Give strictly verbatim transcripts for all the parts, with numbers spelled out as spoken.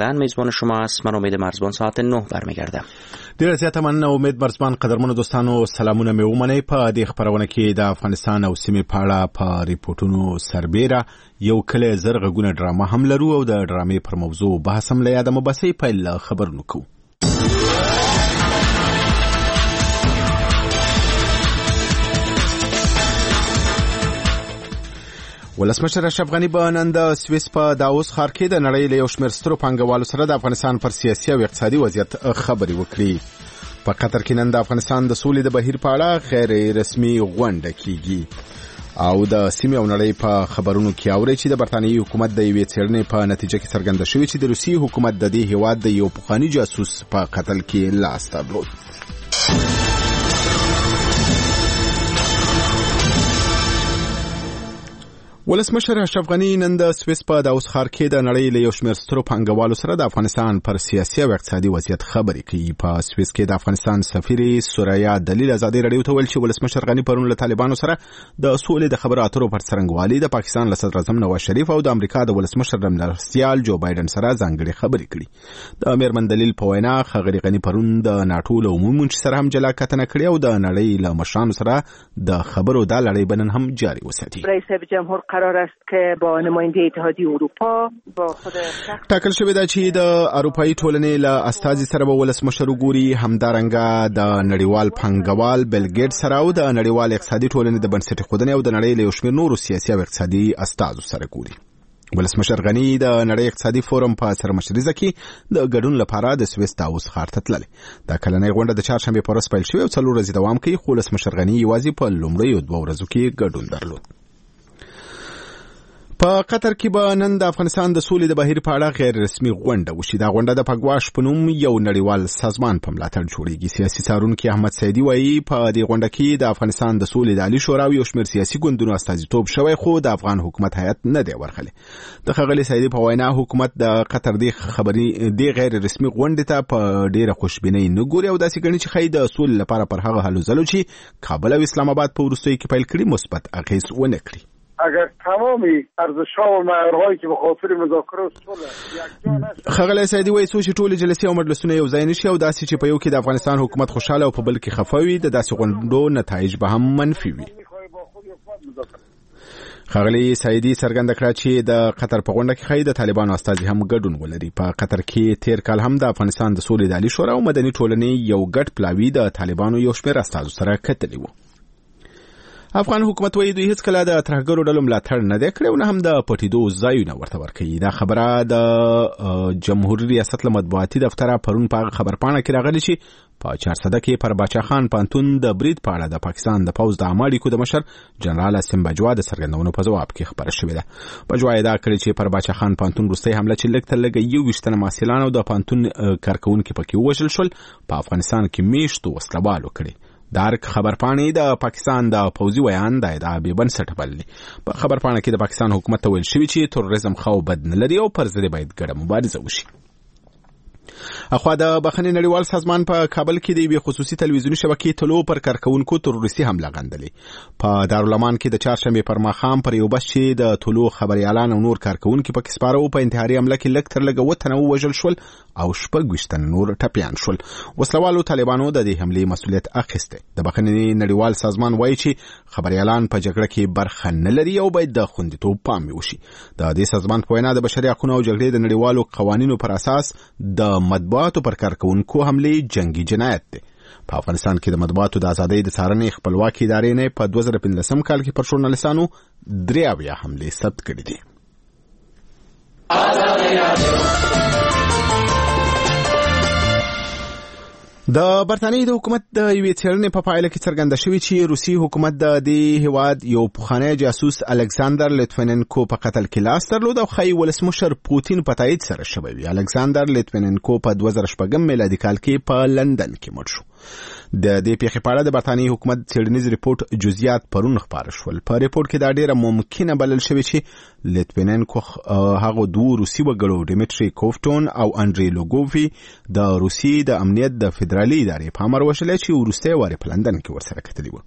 فعلا میزبان شما است. من امید مرزبان ساعت نه برمیگردم. ډیر زیاته مننه امید مرزبان. قدرمنو دوستانو سلامونه مې ومنئ. په دې خبرونه کې د افغانستان او سیمې په اړه په ریپورتونو سربېره یو کله زرغونه ډرامه هم لرو او د ډرامې پر موضوع بحث هم لیا د مباحثې پیل خبرونه کوو. ولسمشر اشرف غنی به نن د سویس په داووس ښار کې د نړۍ له یو شمېر سترو پانګوالو سره د افغانستان پر سیاسي او اقتصادي وضعیت خبرې وکړي. په قطر کې نن د افغانستان د سولې د بهیر په اړه غیر رسمي غونډه کیږي او د سیمې او نړۍ په خبرونو کې اوري چې د برتانیې حکومت د یوې څېړنې په نتیجه کې څرګنده شوې چې د روسي حکومت د دې هیواد د یو پخواني جاسوس په قتل کې لاس درلود. ولسمشر اشرف غنی نن د سویس په داووس ښار کې د نړۍ له یو شمېر سترو پانګوالو سره د افغانستان پر سیاسي او اقتصادي وضعیت خبرې کوي. په سویس کې د افغانستان سفیر سوریا دلیل ازادي رادیو ته ویل چې ولسمشر غنی پرون له طالبانو سره د سولې د خبرو اترو پر څرنګوالي د پاکستان له صدر اعظم نواز شریف او د امریکا د ولسمشر مرستیال جو بایدن سره ځانګړي خبرې کړي. د میرمن دلیل په وینا ښاغلي غنی پرون د ناټو له عمومي منشي سره هم جلا کتنه کړې او د نړۍ له مشرانو سره د خبرو دا لړۍ بنن هم جاري وساتي. رئیس جمهور قرار است که با نماینده اتحادیه اروپا با خود ټاکل شوی دا چې د اروپאי ټولنې له استازي سره به ولسمشر وګوري، همدارنګه د نړیوال پانګوال بیل ګیټس سره او د نړیوال اقتصادي ټولنې د بنسټ ایښودنې او د نړۍ له یو شمېر نورو سیاسي او اقتصادي استازو سره ګوري. ولسمشر غنی د نړۍ اقتصادي فورم په سرمشريزه کې د ګډون لپاره د سویس داووس ښار ته تللی. دا کلنۍ غونډه د چهارشنبې په ورځ پیل شوې او څلور ورځې دوام کوي، خو ولسمشر غنی یوازې په لومړیو دوه ورځو کې ګډون درلود. په قطر کې به نن د افغانستان د سولې د بهیر په اړه غیر رسمي غونډه وشي. دا غونډه د پګواش په نوم یو نړیوال سازمان په ملاتړ جوړیږي. سیاسي څارونکي احمد سیدی وایي په دې غونډه کې د افغانستان د سولې د عالی شورا او یو شمېر سیاسي ګوندونو استازیتوب شوی، خو د افغان حکومت هیئت نه دی ورغلی. د ښاغلي سیدی په وینا حکومت د قطر د خبري د غیر رسمي غونډې ته په ډیره خوشبینۍ نه ګوري او داسې ګڼي چې ښایي د سولې لپاره پر هغه هلو ځلو چې کابل او اسلام آباد په وروستیو کې پیل کړي مثبت اغېز ونه کړي. اگر تمامی ارزش‌ها و معیارهایی که به خاطر مذاکره صلح یکجا نشه. ښاغلی سیدی وایي څو چې ټولې جلسې او مجلسونه یو ځای نشي او داسې چې په یو کې د افغانستان حکومت خوشاله او په بل کې خفه وي، د داسې غونډو نتایج به هم منفي وي. ښاغلی سیدی څرګنده کړه چې د قطر په غونډه کې ښایي د طالبانو استازي هم ګډون ولري. په قطر کې تیر کال هم د افغانستان د سولې د عالی شورا او مدني ټولنې یو ګډ پلاوي د طالبانو یو شمېر استازو سره کتلي وو. افغان حکومت وایي دوی هیڅ کله د ترهګرو ډلو ملاتړ نه دی کړی او نه هم د پټېدو ځایونه ورته ورکوي. دا خبره د جمهوریت ریاست له مطبوعاتي دفتره پرون په خبرپاڼه کې راغلي چې په چارسده کې پر باچا خان پانتون د برید په اړه د پاکستان د پوځ د عامه اړیکو د مشر جنرال اسیم بجوا د څرګندونو په ځواب کې خبره شوې ده. بجوا ادعا کړې چې پر باچا خان پانتون وروستۍ حمله چې لږ تر لږه یو ویشت تنه محصلان او د پانتون کارکوونکي پکې ووژل شول په افغانستان کې میشتو وسلوالو کړي. دارک خبرپاڼې د پاکستان د پوځي ویان د ادعا بې بنسټه بللې. په خبرپاڼه کې د پاکستان حکومت ته ویل شوي چې تروریزم خو بد نه لري او پر ضد باید ګډه مبارزه وشي. اخوا د بخښنې نړیوال سازمان په کابل کې د یوې خصوصي تلویزیوني شبکې تلو پر کارکوونکو تروریستي حمله غندلې. په دارالمان کې د چهارشنبې پر ماښام پر یو بس چې د تلو خبريالان او نور کارکوونکي پکې سپاره وو په انتحاري حمله کې لږ تر لږه اووه تنه ووژل شول او شپږ ویشت تنه نور ټپیان شول. وسلوالو طالبانو د دې حملې مسؤلیت اخیسته. د بخښنې نړیوال سازمان وایي چې خبريالان په جګړه کې برخه نه لري او باید د خوندیتوب پام وشي. د دې سازمان په وینا د بشري حقوقو او جګړې د نړیوالو قوانینو پر اساس د مطبوعاتو پر کارکوونکو حملې جنگي جنایت دی. په افغانستان کې د مطبوعاتو د ازادۍ د څارنې خپلواکي ادارې نه په دوه زره پنځلسم کال کې پر ژورنالیستانو درې اویا حملې ثبت کړې دي. د برتانیې د حکومت د یوې څېړنې په پایله کې څرګنده شوې چې روسي حکومت د دې هیواد یو پخوانی جاسوس الکساندر لیتویننکو په قتل کې لاس درلود او ښایي ولسمشر پوتین په تایید سره شوی وي. الکساندر لیتویننکو په دوه زره شپږم میلادي کال کې په لندن کې مړ شو. د دې پیښې په اړه د برتانیې حکومت څېړنیز ریپورت جزئیات پرون خپاره شول. په ریپورت کې دا ډیره ممکنه بلل شوې چې لیتویننکو هغه دوه روسي وګړو ډیمیټري کوفټون او انډری لوګوفي د روسي د امنیت د فدرالي ادارې په امر وشلې چې ورسته واره په لندن کې ورسره کتلي و.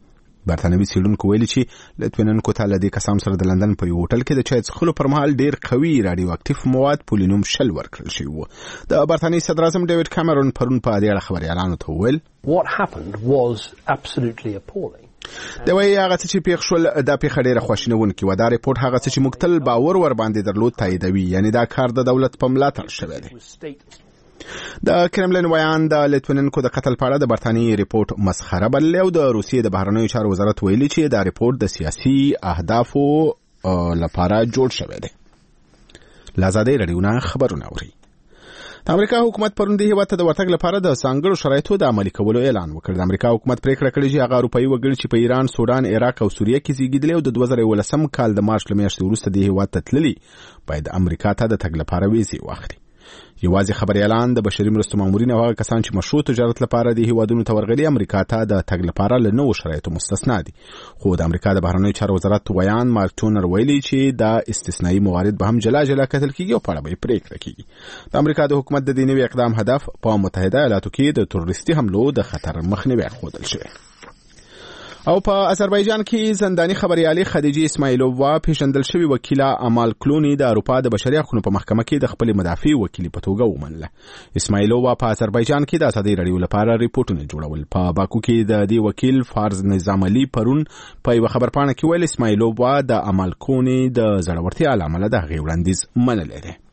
برتانوي څېړونکو ویلي چې لتویننکو ته له دې کسانو سره د لندن په یو هوټل کې د چای څښلو پر مهال ډېر قوي راډیو اکټیف مواد پولینوم شل ورکړل شوي وو. د برتانیې صدر اعظم ډیوډ کامرون پرون په دې اړه خبریالانو ته وویل What happened was absolutely appalling. دا وایي هغه څه چې پیښ شول دا پیښه ډېره خواشینونکې وه. دا ریپورټ هغه څه چې موږ تل باور ور باندې درلود تاییدوي، یعنی دا کار د دولت په ملاتړ شوی دی. د کرملین ویان د لتویننکو د قتل په اړه د برتانیې ریپورټ مسخره بللی او د روسیې د بهرنیو چارو وزارت ویلي چې دا ریپورټ د سیاسي اهدافو لپاره جوړ شوی دی. له ازادۍ راډیو نه خبرونه اوري. د امریکا حکومت پرون د هیواد ته د ورتګ لپاره د ځانګړو شرایطو د عملي کولو اعلان وکړ. د امریکا حکومت پریکړه کړې چې هغه اروپایي وګړي چې په ایران، سودان، عراق او سوریه کې زیږیدلي او د دوه زره یولسم کال د مارچ له میاشتې وروسته د هیواد ته تللي باید امریکا ته د تګ لپاره ویزې واخلي. یوازې خبریالان، د بشري مرستو مامورین او هغه کسان چې مشروع تجارت لپاره د هیوادونو ته ورغلي امریکا ته د تګ لپاره له نوو شرایطو مستثنا دي. خو د امریکا د بهرنیو چارو وزارت ویان مارک ټونر ویلي چې دا استثنایی موارد به هم جلا جلا کتل کیږي او په اړه به پریکړه کیږي. د امریکا د حکومت د دې نوي اقدام هدف په متحده ایالاتو کې د تروریستي حملو د خطر مخنیوی ښودل شوی. او په آذربایجان کې زنداني خبريالي خدیجه اسماعیلووا پیژندل شوی وکیله امال کلونی د اروپا د بشري حقوقو په محکمه کې د خپل مدافع وکیل په توګه ومنله. اسماعیلووا په آذربایجان کې د ازادۍ راډیو لپاره ریپورتونه جوړول. په باکو کې د دې وکیل فارز نظام علي پرون په یو خبرپاڼه کې ویل اسماعیلووا د امال کلونی د زړورتیا عامل د غي وړاندیز منل دي.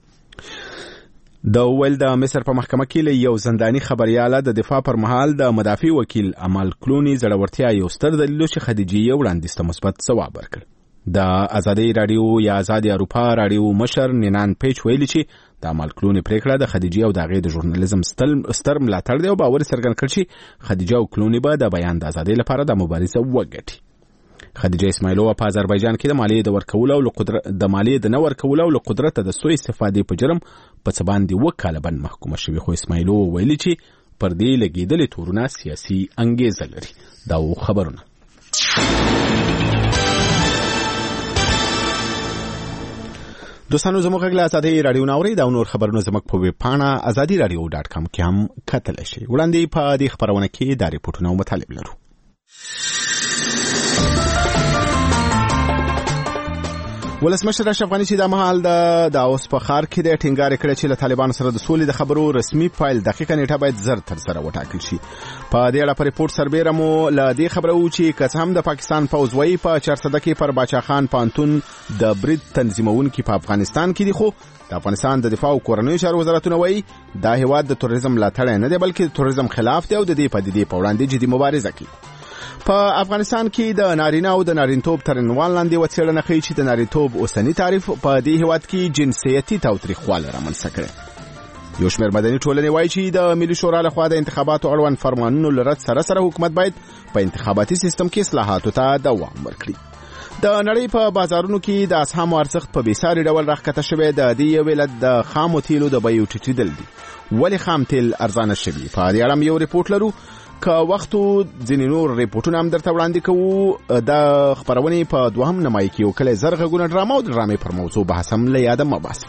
د ول د مصر په محکمه کې له یو زنداني خبرياله د دفاع پر مهال د مدافع وکیل امال کلونی زړورتیا یو ستر دلیل چې خدیجه یو وړاندیز ته مثبت ځواب ورکړ. د ازادۍ راډیو یا آزاد اروپا راډیو مشر نینان پیچ ویلي چې د امال کلونی پریکړه د خدیجه او د غي د ژورنالیزم ستر ملاتړ دی او باور څرګند کړ چې خدیجه او کلونی به د بیان د ازادۍ لپاره د مبارزه وکړي. خدیجه اسماعیلووا په آذربایجان کې د مالیې د ورکولو او قدرت د مالیې د نه ورکولو او قدرت د سوء استفادې په جرم په څه باندې وکاله بند محکومه شوی. خو اسماعیلووا ویلي چې پر دې لګیدلې تورونه سیاسي انګیزه لري. دا و خبرونه. دوستانو زموږ غږ له ازادۍ راډیو نه اورئ. دا نور خبرونه زموږ په ویب پاڼه ازادي راډیو ډاټ کام کې هم کتلی شئ. وړاندې په دې خبرونه کې دا ریپورټونه او مطالب لرو. ولسمشر اشرف غني چې د مهال د داوس په ښار کې د ټینګار کړی چې له طالبانو سره د سولې د خبرو رسمي فایل دقیقه نیټه باید زر تر سره وټاکل شي. په دې اړه په ریپورت سربېره مو له دې خبره و چې که هم د پاکستان پوځ وایي په چارسده کې پر باچا خان پانتون د برید تنظیمونکي په افغانستان کې دي، خو د افغانستان د دفاع او کورنیو چارو وزارتونه وایي دا هیواد د تروریزم ملاتړی نه دی بلکې د تروریزم خلاف دی او د دې پدیدې په وړاندې جدي مبارزه کوي. په افغانستان کې د نارینه او د نارینتوب تر عنوان لاندې وڅېړنه ښیي چې د نارینتوب اوسنی تعریف په دې هیواد کې جنسیتي تاوتریخوالی رامنځته کړی. یو شمېر مدني ټولنې وایي چې د ملي شورا لخوا د انتخاباتو اړوند فرمانونو له رد سره سره حکومت باید په انتخاباتي سیستم کې اصلاحاتو ته دوام ورکړي. د نړۍ په بازارونو کې د اسهامو ارزښت په بېساري ډول راښکته شوی. د دې یو علت د خامو تیلو د بیو ټیټېدل دي. ولې خام تیل ارزانه شوي؟ په دې اړه یو ریپورټ لرو. که وختو ځینې نور ریپورټونه هم درته وړاندې کوو. د خبرونې په دوهم نمایي کې یو کلی زر غږونه ډرامه او د ډرامې پر موضوع بحث هم له یاده مه باسئ.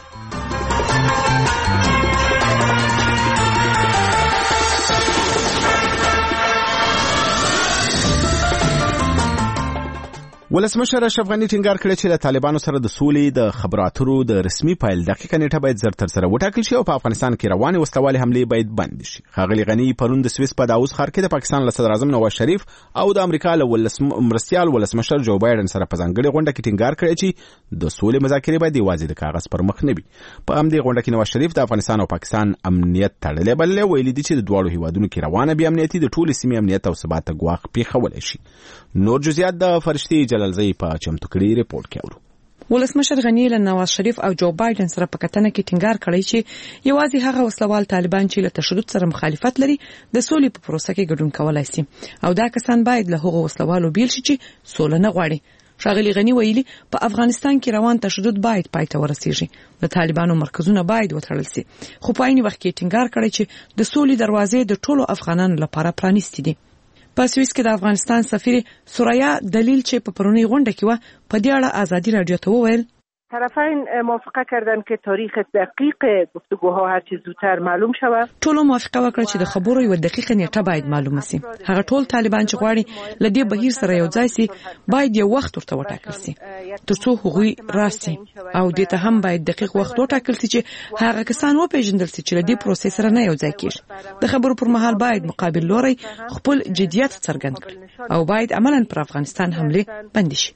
ولسمشر اشرف غني ټینګار کړی چې له طالبانو سره د سولې د خبرو اترو د رسمي فایل دقیقه نیټه باید زر تر سره وټاکل شي او په افغانستان کې روانې وسلوالې حملې باید بند شي. ښاغلي غني پرون د سویس په داوس ښار کې د پاکستان له صدر اعظم نواز شریف او د امریکا له مرستیال ولسمشر جو بایدن سره په ځانګړې غونډه کې ټینګار کړی چې د سولې مذاکرې باید یوازې د کاغذ پر مخ نه وي. په همدې غونډه کې نواز شریف د افغانستان او پاکستان امنیت تړلی بللی. ویلي دي چې د دواړو هیوادونو کې روانه بې امنیتي د ټولې سیمې امنیت او ثبات ته ګواښ پېښولی شي. نور جزئیات د فرشتي جلالزی په چمتو کړي ریپورت کې اورو. ولسمشر غني له نواز شریف او جو بایدن سره په کتنه کې ټینګار کړی چې یوازې هغه وسلوال طالبان چې له تشدد سره مخالفت لري د سولې په پروسه کې ګډون کولای شي او دا کسان باید له هغو وسلوالو بیل شي چې سوله نه غواړي. ښاغلي غني ویلي په افغانستان کې روان تشدد باید پای ته ورسیږي. د طالبانو مرکزونه باید وتړل شي. خو په عین وخت کې ټینګار کړی چې د سولې دروازې د ټولو افغانانو لپاره پرانیستې دي. په سویس کې د افغانستان سفیر سوریا دلیل چې په پرونی غونډه کې و په دې اړه ازادي راډیو ته وویل طرفین موافقه کردند که تاریخ دقیق گفتگوها هر چه زودتر معلوم شود. ټول موافقه وکړه چې د خبرو یو دقیقه نیټه باید معلومه شي. هغه ټول طالبان چې غواړي لدی بهیر سره یو ځای شي باید یو وخت ورته وټاکل شي ترڅو هغوی راسي او د ته هم باید دقیق وخت وټاکل شي چې هغه کسان وپېژندل شي چې لدی پروسې سره نه یو ځای کیږي. د خبرو پر مهال باید مقابل لوري خپل جدیت څرګند کړي او باید عملاً پر افغانستان حمله بند شي.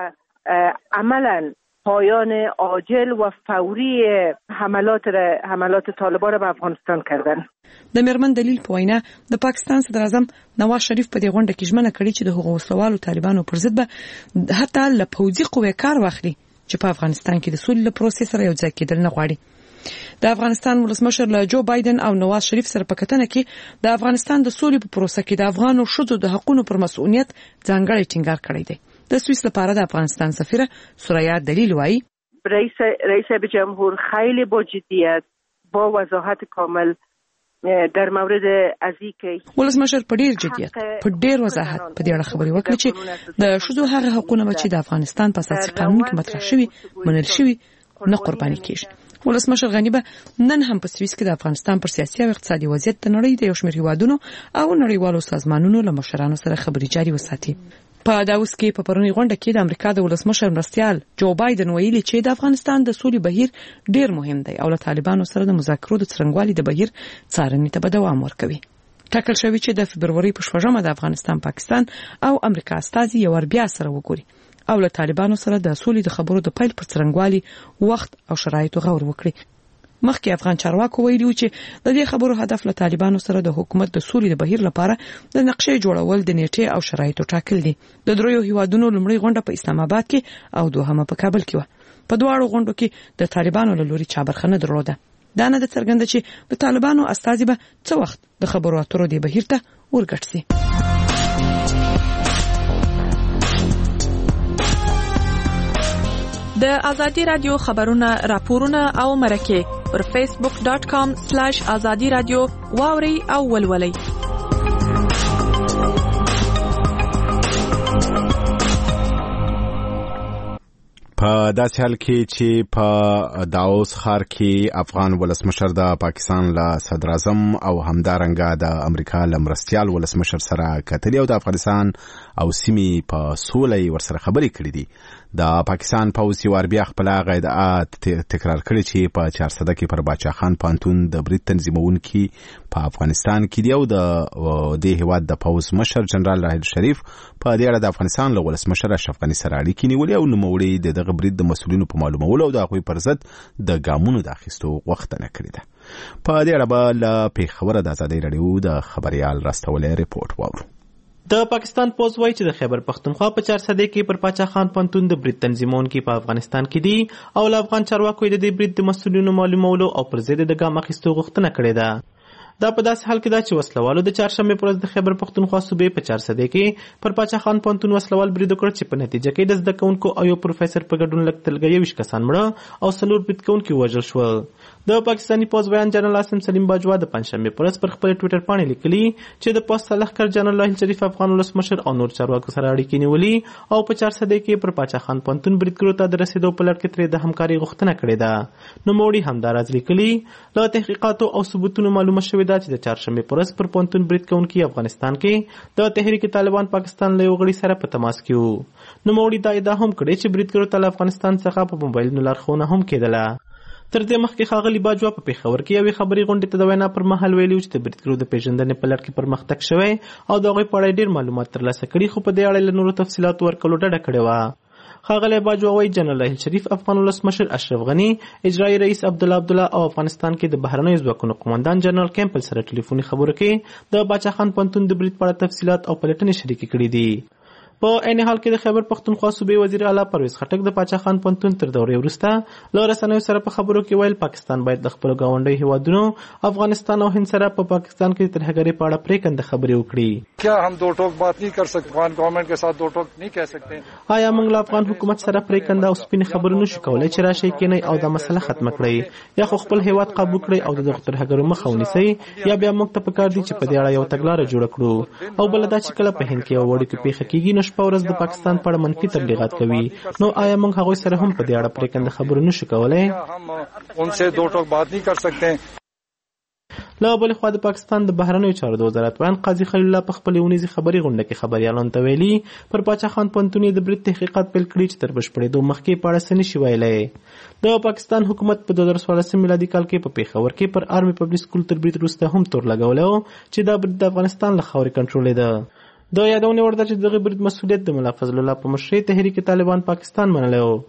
عملاً پایان عاجل و فوری حملات حملات طالبان به افغانستان کردن. د میرمن دلیل په وینا د پاکستان صدر اعظم نواز شریف په دې غونډه کې ژمنه کړې چې د حقوق وسلوالو طالبانو پر ضد به حتی له پوځي قوې کار واخلي چې په افغانستان کې د سولې پروسې سره یو ځای کېدل نه غواړي. د افغانستان ولسمشر له جو بایدن او نواز شریف سره په کتنه کې د افغانستان د سولې په پروسه کې د افغانو ښځو د حقوقو پر مسؤلیت ځانګړی ټینګار کړی دی. د سوئیس لپاره د افغانستان سفیره سوریا دلیل وایي رئیس رئیس جمهور خیلی با جدیت با وضاحت کامل در مورد ازیکه ولسمشر په ډیر جدیت په ډیر وضاحت په دې اړه خبرې وکړې چې د ښځو هغه حقوقونه چې د افغانستان په اساسي قانون کې مطرح شوي منل شوي نه قرباني کیږي. ولسمشر غنی به نن هم په سوئیس کې د افغانستان پر سیاسي او اقتصادي وضعیت د نړۍ د یو شمېر هیوادونو او نړیوالو سازمانونو له مشرانو سره خبرې جاري وساتي. په داوس کې په پرونی غونډه کې د امریکا د ولسمشر مرستیال جو بایدن ویلي چې د افغانستان د سولې بهیر ډیر مهم دی او له طالبانو سره د مذاکرو د څرنګوالي د بهیر څارنې ته به دوام ورکوي. ټاکل شوی چې د فبروري په شپږمه د افغانستان پاکستان او امریکا استازي یو ور بیا سره وګوري او له طالبانو سره د سولې د خبرو د پیل پر څرنګوالي وخت او شرایطو غور وکړي. مخکې افغان چارواکو ویلي چې د دې خبرو هدف له طالبانو سره د حکومت د سولې د بهیر لپاره د نقشې جوړول د نیټې او شرایطو ټاکل دي. د دریو هیوادونو لومړی غونډه په اسلام آباد کې او دوهمه په کابل کې و. په دواړو غونډو کې د طالبانو له لوري چابرخنه درلوده. دا نه د څرګنده چې د طالبانو استازي به څه وخت د خبرو اترو د بهیر ته ورګټ شي. د ازادي رادیو خبرونه راپورونه او مرکه پر فیسبوک ډاټ کام سلیش ازادي رادیو واوري او ولولي. په داسې حال کې چې په داوس ښار کې افغان ولسمشر د پاکستان له صدر اعظم او همدارنګه د امریکا له مرستیال ولسمشر سره کتلي او د افغانستان او سیمې په سولې ورسره خبرې کړې دي. د پاکستان پوځ یو ور بیا خپل غیدات تکرار کړی چې په چارسده کې پر باچا خان پانتون د برید تنظیمونکي په افغانستان کې دی او د دې هیواد د پوځ مشر جنرال راحیل شریف په دې اړه د افغانستان له ولسمشر اشرف غني سره اړیکې نیولې او نوموړي د دغه برید د مسؤلینو په معلومولو او د هغوی پر ضد د ګامونو د اخیستو غوښتنه کړې ده. په دې اړه به له پیښوره د ازادۍ راډیو د خبريال راستولې ریپورت واورو. د پاکستان پوځ وایي چې د خیبر پختونخوا په چارسده کې پر پاچا خان پنتون د برید تنظیمونکي په افغانستان کې دي او له افغان چارواکو د دې برید د مسؤلینو معلومولو او پر ضد د ګام اخیستو غوښتنه کړې ده. دا په داسې حال کې ده چې وسلوالو د چهارشنبې پر ورځ د خیبر پختونخوا صوبې په چارسده کې پر پاچا خان پنتون وسلوال برید وکړ چې په نتیجه کې د زده کوونکو او یو پروفیسور په ګډون لږ تلګ یویشت کسان مړه او څلور برید کوونکي وژل شول. د پاکستاني پوځ بیان جنرال عاصم سلیم باجوا د پنځشنبې پر ورځ پر خپل ټویټر باندې لیکلي چې د پوځ سلاکار جنرال راحیل شریف افغان ولسمشر او نور چارواکو سره اړیکې نیولې او په چارسده کې پر پاچا خان پنتون بریدګرو ته د رسیدو په لړ کې ترې د همکاري غوښتنه کړې ده. نوموړي همداراز لیکلي له تحقیقاتو او ثبوتونو معلومه شوې ده چې د چهارشنبې پر ورځ پر پنتون برید کوونکي افغانستان کې د تحریک طالبان پاکستان له یو غړي سره په تماس کې وو. نوموړي دا ادعا هم کړې چې بریدګرو ته له افغانستان څخه په موبایلونو لارښوونه هم کېدله. تر دې مخکې ښاغلي باجوا په پېښور کې یوې خبري غونډې ته د وینا پر مهال ویلي چې د بریدګرو د پیژندنې په لړ کې پرمختګ شوی او د هغوی په اړه ډېر معلومات ترلاسه کړي خو په دې اړه له نورو تفصیلاتو ورکولو ډډه کړې وه. ښاغلی باجوا وایي جنرال راحیل شریف افغان ولسمشر اشرف غني اجرایي رئیس عبدالله عبدالله او افغانستان کې د بهرنیو ځواکونو قومندان جنرال کیمپل سره ټلیفوني خبرو کې د باچا خان پنتون د برید په اړه تفصیلات او پلټنې شریکې کړي دي. په عین حال کې د خیبر پختونخوا صوبې وزیر اعلی پرویز خټک د پاچا خان پنتون تر دورې وروسته له رسنیو سره په خبرو کې ویل پاکستان باید د خپلو ګاونډیو هیوادونو افغانستان او هند سره په پاکستان کې د ترهګرۍ په اړه پرېکنده خبرې وکړي. क्या हम दो टोक बात नहीं कर सकते, अफगान गवर्नमेंट के साथ दो टोक नहीं कह सकते. آیا موږ له افغان حکومت سره پریکنده او سپین خبرونه نشو کولای چې راشي کینی او د مسله ختم کړي یا خو خپل هیواد قابو کړي او د دغه ترهګرو مخه ونیسي یا بیا موږ ته پکار دي چې په دې اړه یو تګلارې جوړ کړو او بل دا چې کله په هند کې یو وړي کې پیښه کیږي نو شپه ورځ د پاکستان په اړه منفي تبلیغات کوي نو آیا موږ هغوی سره هم په دې اړه پریکنده خبرونه نشو کولای؟ हम उनसे दो टोक बात नहीं कर सकते. له بل خوا د پاکستان د بهرنیو چارو د وزارت وان قاضي خلیل الله په خپل ونیزي خبري غونډه کې خبريالان ته ویلي پر پاچا خان پونتونی د برید تحقیقات پیل کړي چې تر بشپړېدو مخکې په اړه څه نشي ویلی. د پاکستان حکومت په دوه زره څوارلس میلادي کال کې په پیښور کې پر آرمي پبلک سکول تر برید وروسته هم تور لګولی و چې دا برید د افغانستان له خاورې کنټرولېده. د یادونې وړ ده چې دغه برید مسؤلیت د ملا فضل الله په مشرۍ تحریک طالبان پاکستان منلی و.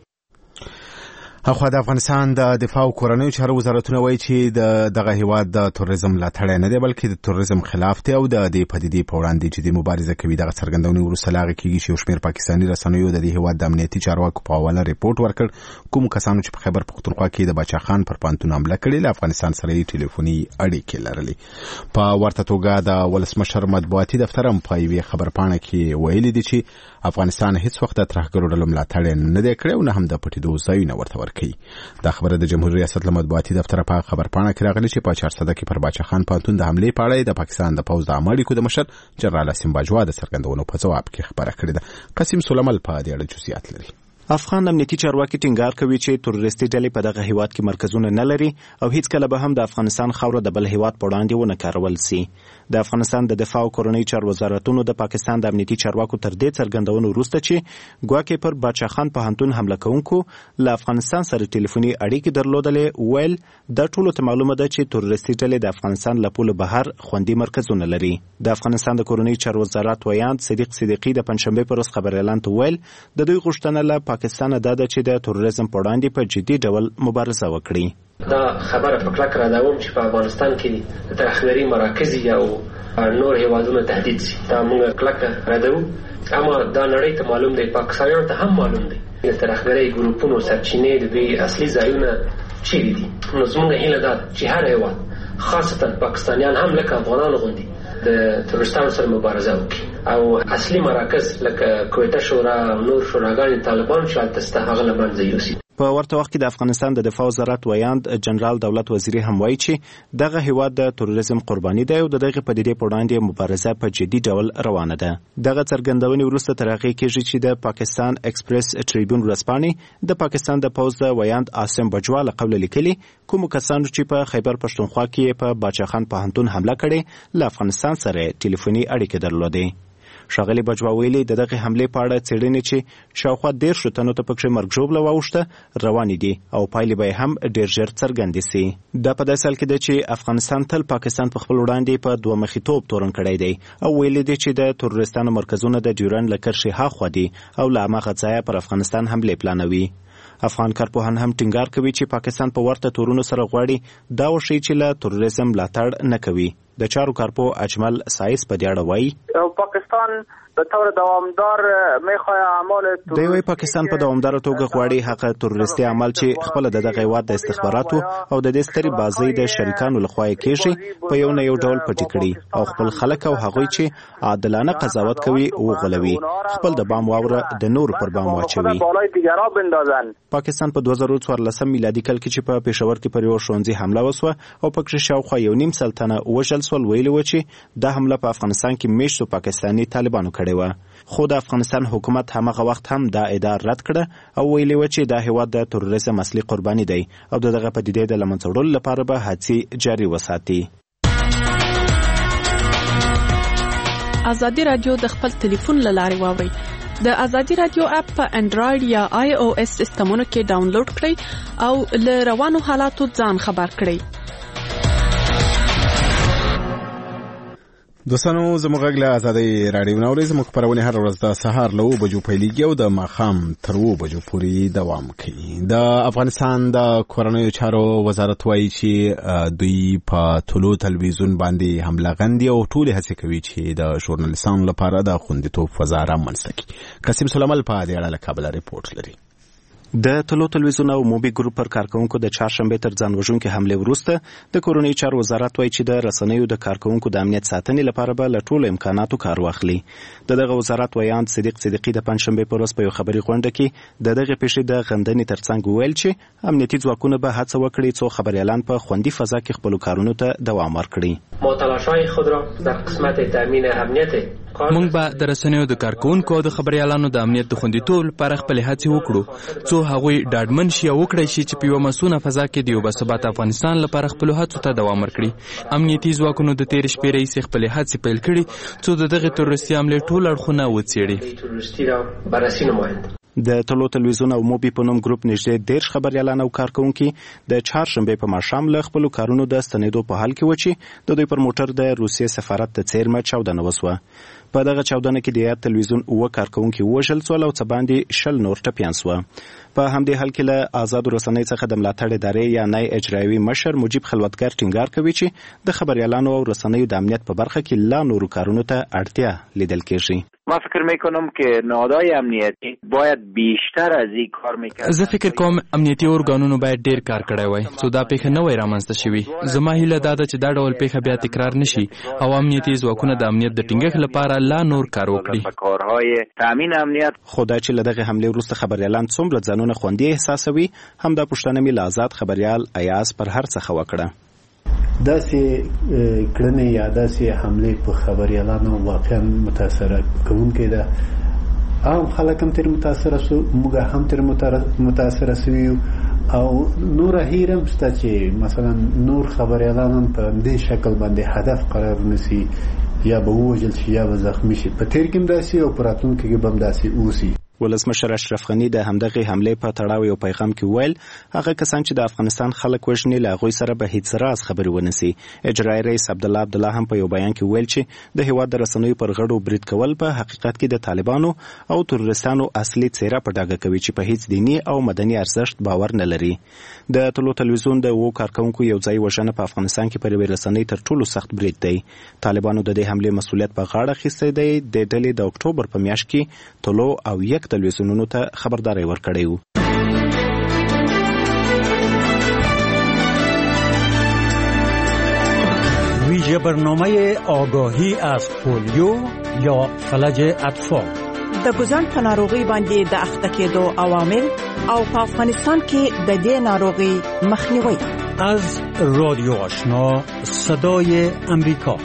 اخوا د افغانستان د دفاع او کورنیو چارو وزارتونه وایي چې د دغه هیواد د تروریزم ملاتړی نه دی بلکې د تروریزم خلاف دی او د دې پدیدې په وړاندې جدي مبارزه کوي. دغه څرګندونې وروسته له هغې کېږي چې یو شمېر پاکستاني رسنیو د دې هیواد د امنیتي چارواکو په حواله ریپورټ ورکړ کوم کسانو چې په خیبر پختونخوا کې د باچا خان پر پوهنتون حمله کړې له افغانستان سره یې ټلیفوني اړیکې لرلې. په ورته توګه د ولسمشر مطبوعاتي دفتر هم په یوې خبرپاڼه کې ویلي دي چې افغانستان هیڅ وخت د ترهګرو ډلو ملاتړ نه دی کړی او نه هم د پټېدو ځایونه ورته ورکوي. دا خبره د جمهوریت ریاست له مطبوعاتي دفتر په خبرپاڼه کې راغلي چې په چارسده کې پر باچا خان پوهنتون د حملې په اړه د پاکستان د پوځ د عامه اړیکو د مشر جنرال اسیم باجوا د څرګندونو په ځواب کې خبره کړې ده. قاسم سلیمل په دې اړه جزئیات لري. افغان امنیتي چارواکي ټینګار کوي چې تروریستي ډلې په دغه هیواد کې مرکزونه نه لري او هیڅ کله به هم د افغانستان خاوره د بل هیواد په وړاندې ونه کارول سي. د افغانستان د دفاع او کورنیو چارو وزارتونو د پاکستان د امنیتي چارواکو تر دې څرګندونو وروسته چې ګواکې پر باچا خان پوهنتون حمله کوونکو له افغانستان سره ټلیفوني اړیکې درلودلې ویل دا ټولو ته معلومه ده چې تروریستي ډلې د افغانستان له پولو بهر خوندي مرکزونه لري. د افغانستان د کورنیو چارو وزارت ویاند صدیق صدیقي د پنځشنبې په ورځ خبريالان ته ویل د دوی غوښتنه له پاکستان ده چې د تروریزم په وړاندې په جدي ډول مبارزه وکړي. دا خبره په کلک رادوم چې په افغانستان کې د ترهګرۍ مراکز او نور هیوادونه تهدید شي. دا موږ کلک رادو اما دا نړۍ ته معلوم دی، پاکستانیانو ته هم معلوم دی د ترهګرۍ ګروپونو سرچینې د دوی اصلي ځایونه چیرې دي. نو زموږ هیله ده چې هر هیواد خاصتا پاکستانیان هم لکه افغانانو غوندي د تروریستانو سره مبارزه وکړي او اصلي مراکز لکه کویته شورا او نور شوراګانې طالبان چې هلته سته هغه له منځه یوسي. په ورته وخت کې د افغانستان د دفاع وزارت ویاند جنرال دولت وزیری هم وایي چې دغه هیواد د تروریزم قرباني دی او دغه پدیدې په وړاندې مبارزه په جدي ډول روانه ده. دغه څرګندونې وروسته تر هغې کېږي چې د پاکستان ایکسپریس ټریبیون ورځپاڼې د پاکستان د پوځ د ویاند اسیم باجوا له قوله لیکلي کوم کسانو چې په خیبر پښتونخوا کې په باچا خان پوهنتون حمله کړې له افغانستان سره ټلیفوني اړیکې درلودې. ښاغلي باجوا ویلي د دغه حملې په اړه څېړنې چې شاوخوا دېرشو تنو ته پکې مرګ ژوبله واوښته روانې دي او پایلې به هم ډېر ژر څرګندې سي. دا په داسې حال کې ده چې افغانستان تل پاکستان په خپل وړاندې په دوه مخیتوب تورن کړی دی او ویلي دی چې د تروریستانو مرکزونه د ډیورنډ له کرښې هاخوا دي او له هماغه ځایه پر افغانستان حملې پلانوي. افغان کارپوهان هم ټینګار کوي چې پاکستان په ورته تورونو سره غواړي دا وښیي چې له تروریزم ملاتړ نه کوي. د چارو کارپو اجمل سایس په دې اړه وایي پاکستان به طور دوامدار میخواه اعمال دوی وایي پاکستان په دوامداره توګه غواړي هغه تروریستي عمل چې خپل د دغه هیواد د استخباراتو او د دې سترې بازۍ د شریکانو لخوا یې کېږي په یو نه یو ډول پټې کړي او خپل خلک او هغوی چې عادلانه قضاوت کوي وغولوي خپل د بام واوره د نور پر بام واچوي. پاکستان په دوه زره څوارلسم میلادي کال کې چې په پېښور کې پر یو ښوونځي حمله وسوه او پکې شاوخوا یو نیم سل تنه وژل سول ویلي و چې دا حمله په افغانستان کې میشتو پاکستاني طالبانو کړې وه. خو د افغانستان حکومت همغه وخت هم دا ادعا رد کړه او ویلي و چې دا هیواد د تروریزم اصلي قرباني دی او د دغه پدیدې د له منځه وړلو لپاره به هڅې جاري وساتي. ازادي راډیو د خپل ټلیفون له لارې واورئ. د ازادي راډیو اپ په انډراید یا آی او اس سیسټمونو کې ډاونلوډ کړئ او له روانو حالاتو ځان خبر کړئ. دوستانو زموږ غږ له ازادي راډیو نه اورئ. زموږ خپرونې هره ورځ د سهار له اوه بجو پیلېږي او د ماښام تر اوه بجو پورې دوام کوي. د افغانستان د کورنیو چارو وزارت وایي چې دوی په ټولو تلویزیون باندې حمله غندي او ټولې هڅې کوي چې د ژورنالیستانو لپاره د خوندیتوب فضا رامنځته کړي. قاسم سلیمل په دې اړه له کابله ریپورټ لري. د طلوع تلویزیون او موبي ګروپ پر کارکونکو د چهارشنبه تر ځان وژونکي حمله وروسته د کورنۍ چارو وزارت وایي چې د رسنیو د کارکونکو د امنیت ساتنې لپاره به له ټولو امکاناتو کار واخلي. د دغه وزارت ویاند صدیق صدیقي د پنځشنبه په ورځ په یو خبري غونډه کې د دغه پیښې د غندنې ترڅنګ وویل چې امنیتي ځواکونه به هڅه وکړي څو خبريالان په خوندي فضا کې خپل کارونو ته دوام ورکړي. ما تلاش‌های خود را در قسمت تامین امنیت موږ به د رسنیو د کارکونکو او د خبريالانو د امنیت د خوندیتوب لپاره خپل هڅې وکړو څو هغوی ډاډمن شي او وکړي شي چې په یوه مسونه فضا کې د یو باثباته افغانستان لپاره خپل هڅو ته دوام ورکړي. امنیتي ځواکونو د تیر شپې رئیس خپل هڅې پیل کړي څو د دغه تروریستي حملې ټول اړخونه وڅېړي. تروریستی را بررسی نمایند. د طلوع تلویزیون او موبي په نوم ګروپ نږدې دیرش خبريالان او کارکونکي د چهارشنبه په ماښام له خپل کارونو د ستنېدو په حال کې و چې د دوی پر موټر د روسیې سفارت ته څیرمه چاودنه وسوه. په دغه چاودنه کې د یاد تلویزیون اوه کارکونکي وژل شول او څه باندې شل نور ټپیان سوه. په همدې حال کې له آزادو رسنۍ څخه د ملاتړ ادارې یا نای اجرایوي مشر مجیب خلوتګر ټینګار کوي چې د خبريالانو او رسنیو د امنیت په برخه کې لا نورو کارونو ته اړتیا لیدل کېږي. ما فکر میکنم که نهادهای امنیتی باید بیشتر از این کار میکرد. زه فکر کوم امنیتي ارګانونو باید ډیر کار کړی وای څو دا پیښه نه وای رامنځته شوې. زما هیله دا ده چې دا ډول پیښه بیا تکرار نشي او امنیتي ځواکونه د امنیت د ټینګښت لپاره لا نور کار وکړي. کارهای تامین امنیت. خدای چې له دغه حملې وروسته خبريالان څومره ځانونه خوندي احساسوي هم دا پوښتنه مې له آزاد خبريال ایاز پر هر څه وکړه. داسې کړنې یا داسې حملې په خبريالانو واقعا متاثره کوونکې ده. عام خلک هم تر متاثره سو موږ هم تر متاثره سویو او نور هیرم شته چې مثلا نور خبريالان په دې شکل باندې هدف قرار نسی یا به ووجل شي یا به زخمی شي. په تیر کې هم داسې او په راتلونکي کې به هم داسې اوسي. ولسمشر اشرف غنی د همدغه حملې په تړاو یو پیغام کې ویل هغه کسان چې د افغانستان خلک وژني له هغوی سره به هیڅ راز خبرې ونسي. اجرایي رئیس عبدالله عبدالله هم په یو بیان کې ویل چې د هیواد د رسنیو پر غړو برید کول په حقیقت کې د طالبانو او تروریستانو اصلي څیره په ډاګه کوي چې په هیڅ دینی او مدني ارزښت باور نه لري. د طلوع تلویزیون د وو کارکونکو یو ځای وژنه په افغانستان کې پر یوې رسنۍ تر ټولو سخت برید دی. طالبانو د دې حملې مسؤلیت په غاړه اخیستی دی. د ډلې د اکتوبر په میاشت کې طلوع او یک تلویزیونونو ته خبرداری ورکړی و. ویژه برنامه آگاهی از پولیو یا فلج اطفال د ګوزن په ناروغي باندې د اخته کېدو عوامل او په افغانستان کې د دې ناروغي مخنیوي از رادیو آشنا صدای امریکا.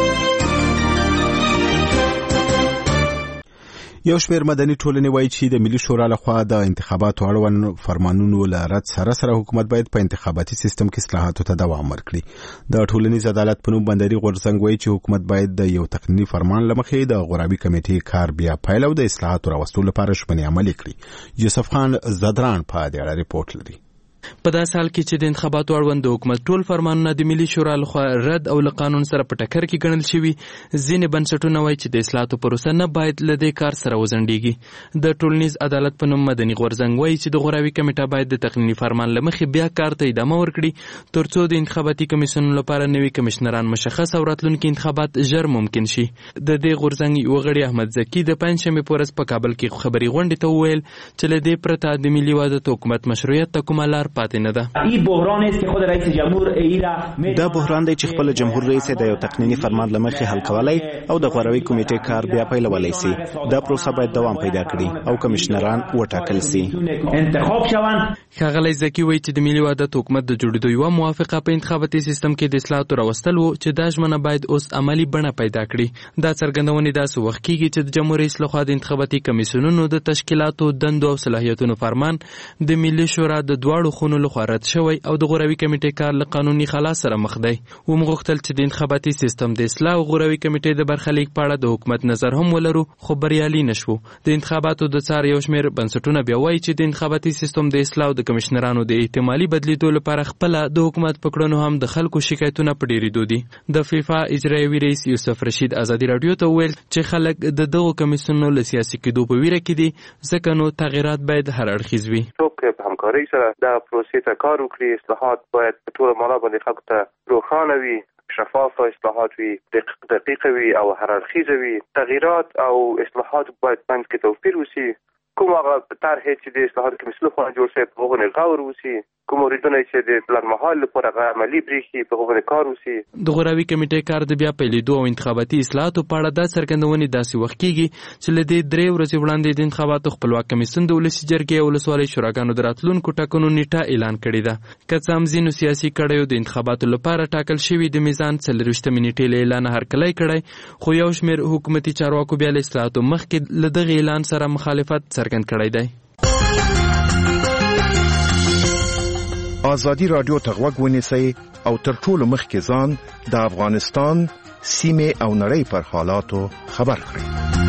یو شمېر مدني ټولنې وایي چې د ملي شورا لخوا د انتخاباتو اړوند فرمانونو له رد سره سره حکومت باید په انتخاباتي سیستم کې اصلاحاتو ته دوام ورکړي. د ټولنیز عدالت په نوم بندري غورځنګ وایي چې حکومت باید د یو تقنیني فرمان له مخې د غورابي کمیټې کار بیا پیل او د اصلاحاتو راوستلو لپاره ژمنې عملي کړي. یوسف خان زدران په دې اړه ریپورت لري. په داسې حال کې چې د انتخاباتو اړوند د حکومت ټول فرمانونه د ملي شورا لخوا رد او له قانون سره په ټکر کې ګڼل شوي، ځینې بنسټونه وایي چې د اصلاحاتو پروسه نه باید له دې کار سره وځنډېږي. د ټولنیز عدالت په نوم مدني غورځنګ وایي چې د غوراوي کمیټه باید د تقنیني فرمان له مخې بیا کار ته ادامه ورکړي تر څو د انتخاباتي کمیسیون لپاره نوي کمشنران مشخص او راتلونکي انتخابات ژر ممکن شي. د دې غورځنګ یو غړي احمد زکی د پنځشنبې په ورځ په کابل کې خبري غونډې ته وویل چې له دې پرته د ملي وحدت حکومت مشروعیت ته کومه لار پاتې نه ده. بحران است که خود رئیس جمهور ایرا دا بحران دی چې خپل جمهور رئیس د یو تقنینی فرمان لمخې حل کولای او د غوراوي کمیټې کار بیا پیلولای شي. دا پروسه باید دوام پیدا کړي او کمشنران وټاکل شي. انتخاب شوند. ښاغلی زکی وایي چې د ملي وحدت حکومت د جوړېدو یوه موافقه په انتخاباتي سیستم کې د اصلاحاتو راوستل و چې دا ژمنه باید اوس عملي بڼه پیدا کړي. دا څرګندونې داسې وخت کېږي چې د جمهور رئیس لخوا د انتخاباتي کمیسیونونو د تشکیلاتو دندو او صلاحیتونو فرمان د ملي شورا د دواړو خونو لخوا رد شوی او د غوراوي کمیټې کار له قانوني خلا سره مخ دی. وموږ غوښتل چې د انتخاباتي سیستم د اصلاح او غوراوي کمیټې د برخلیک په اړه د حکومت نظر هم ولرو، خو بریالي نشو. د انتخاباتو د څار یو شمېر بنسټونه بیا وایي چې د انتخاباتي سیستم د اصلاح او د کمشنرانو د احتمالي بدلیدو لپاره خپله د حکومت په کړنو هم د خلکو شکایتونه په ډېرېدو دي. د فیفا اجرایوي رئیس یوسف رشید ازادي راډیو ته وویل چې خلک د دغو کمیسیونونو له سیاسي کېدو په ویره کې دي، ځکه نو تغیرات باید هر اړخیز وي. په همکارۍ سره د پروسې ته کار وکړي. اصلاحات باید په ټوله معنا باندې خلکو ته روښانه وي، شفاف اصلاحات وي، دقیق وي او هر اړخیزه وي. تغییرات او اصلاحات باید منځ کې توپیر وشي کوم هغه طرحې چې د اصلاحاتو کمیسیون خوا جوړ شوی په هغو نه غور وشي، کوم اورېدنه چې د لنډمهال لپاره هغه عملي برېښي په هغو کار وشي. د غوراوي کمیټې کار د بیا پیلېدو او انتخاباتي اصلاحاتو په اړه دا څرګندونې داسې وخت کېږي چې له دې درې ورځې وړاندې د انتخاباتو خپلواک کمیسیون د ولسي جرګې او ولسوالۍ شوراګانو د راتلونکو ټاکنو نیټه اعلان کړې ده. که څه هم ځینو سیاسي کړیو د انتخاباتو لپاره ټاکل شوي د میزان څلرویشتمې نیټې له اعلانه هرکلی کړی، خو یو شمېر حکومتي چارواکو بیا له اصلاحاتو مخکې له دغه اعلان سره مخالفت څرګند کړی دی. آزادی رادیو ته غوږ ونیسئ او تر ټولو مخکې ځان د افغانستان سیمې او نړۍ پر حالاتو خبر کړئ.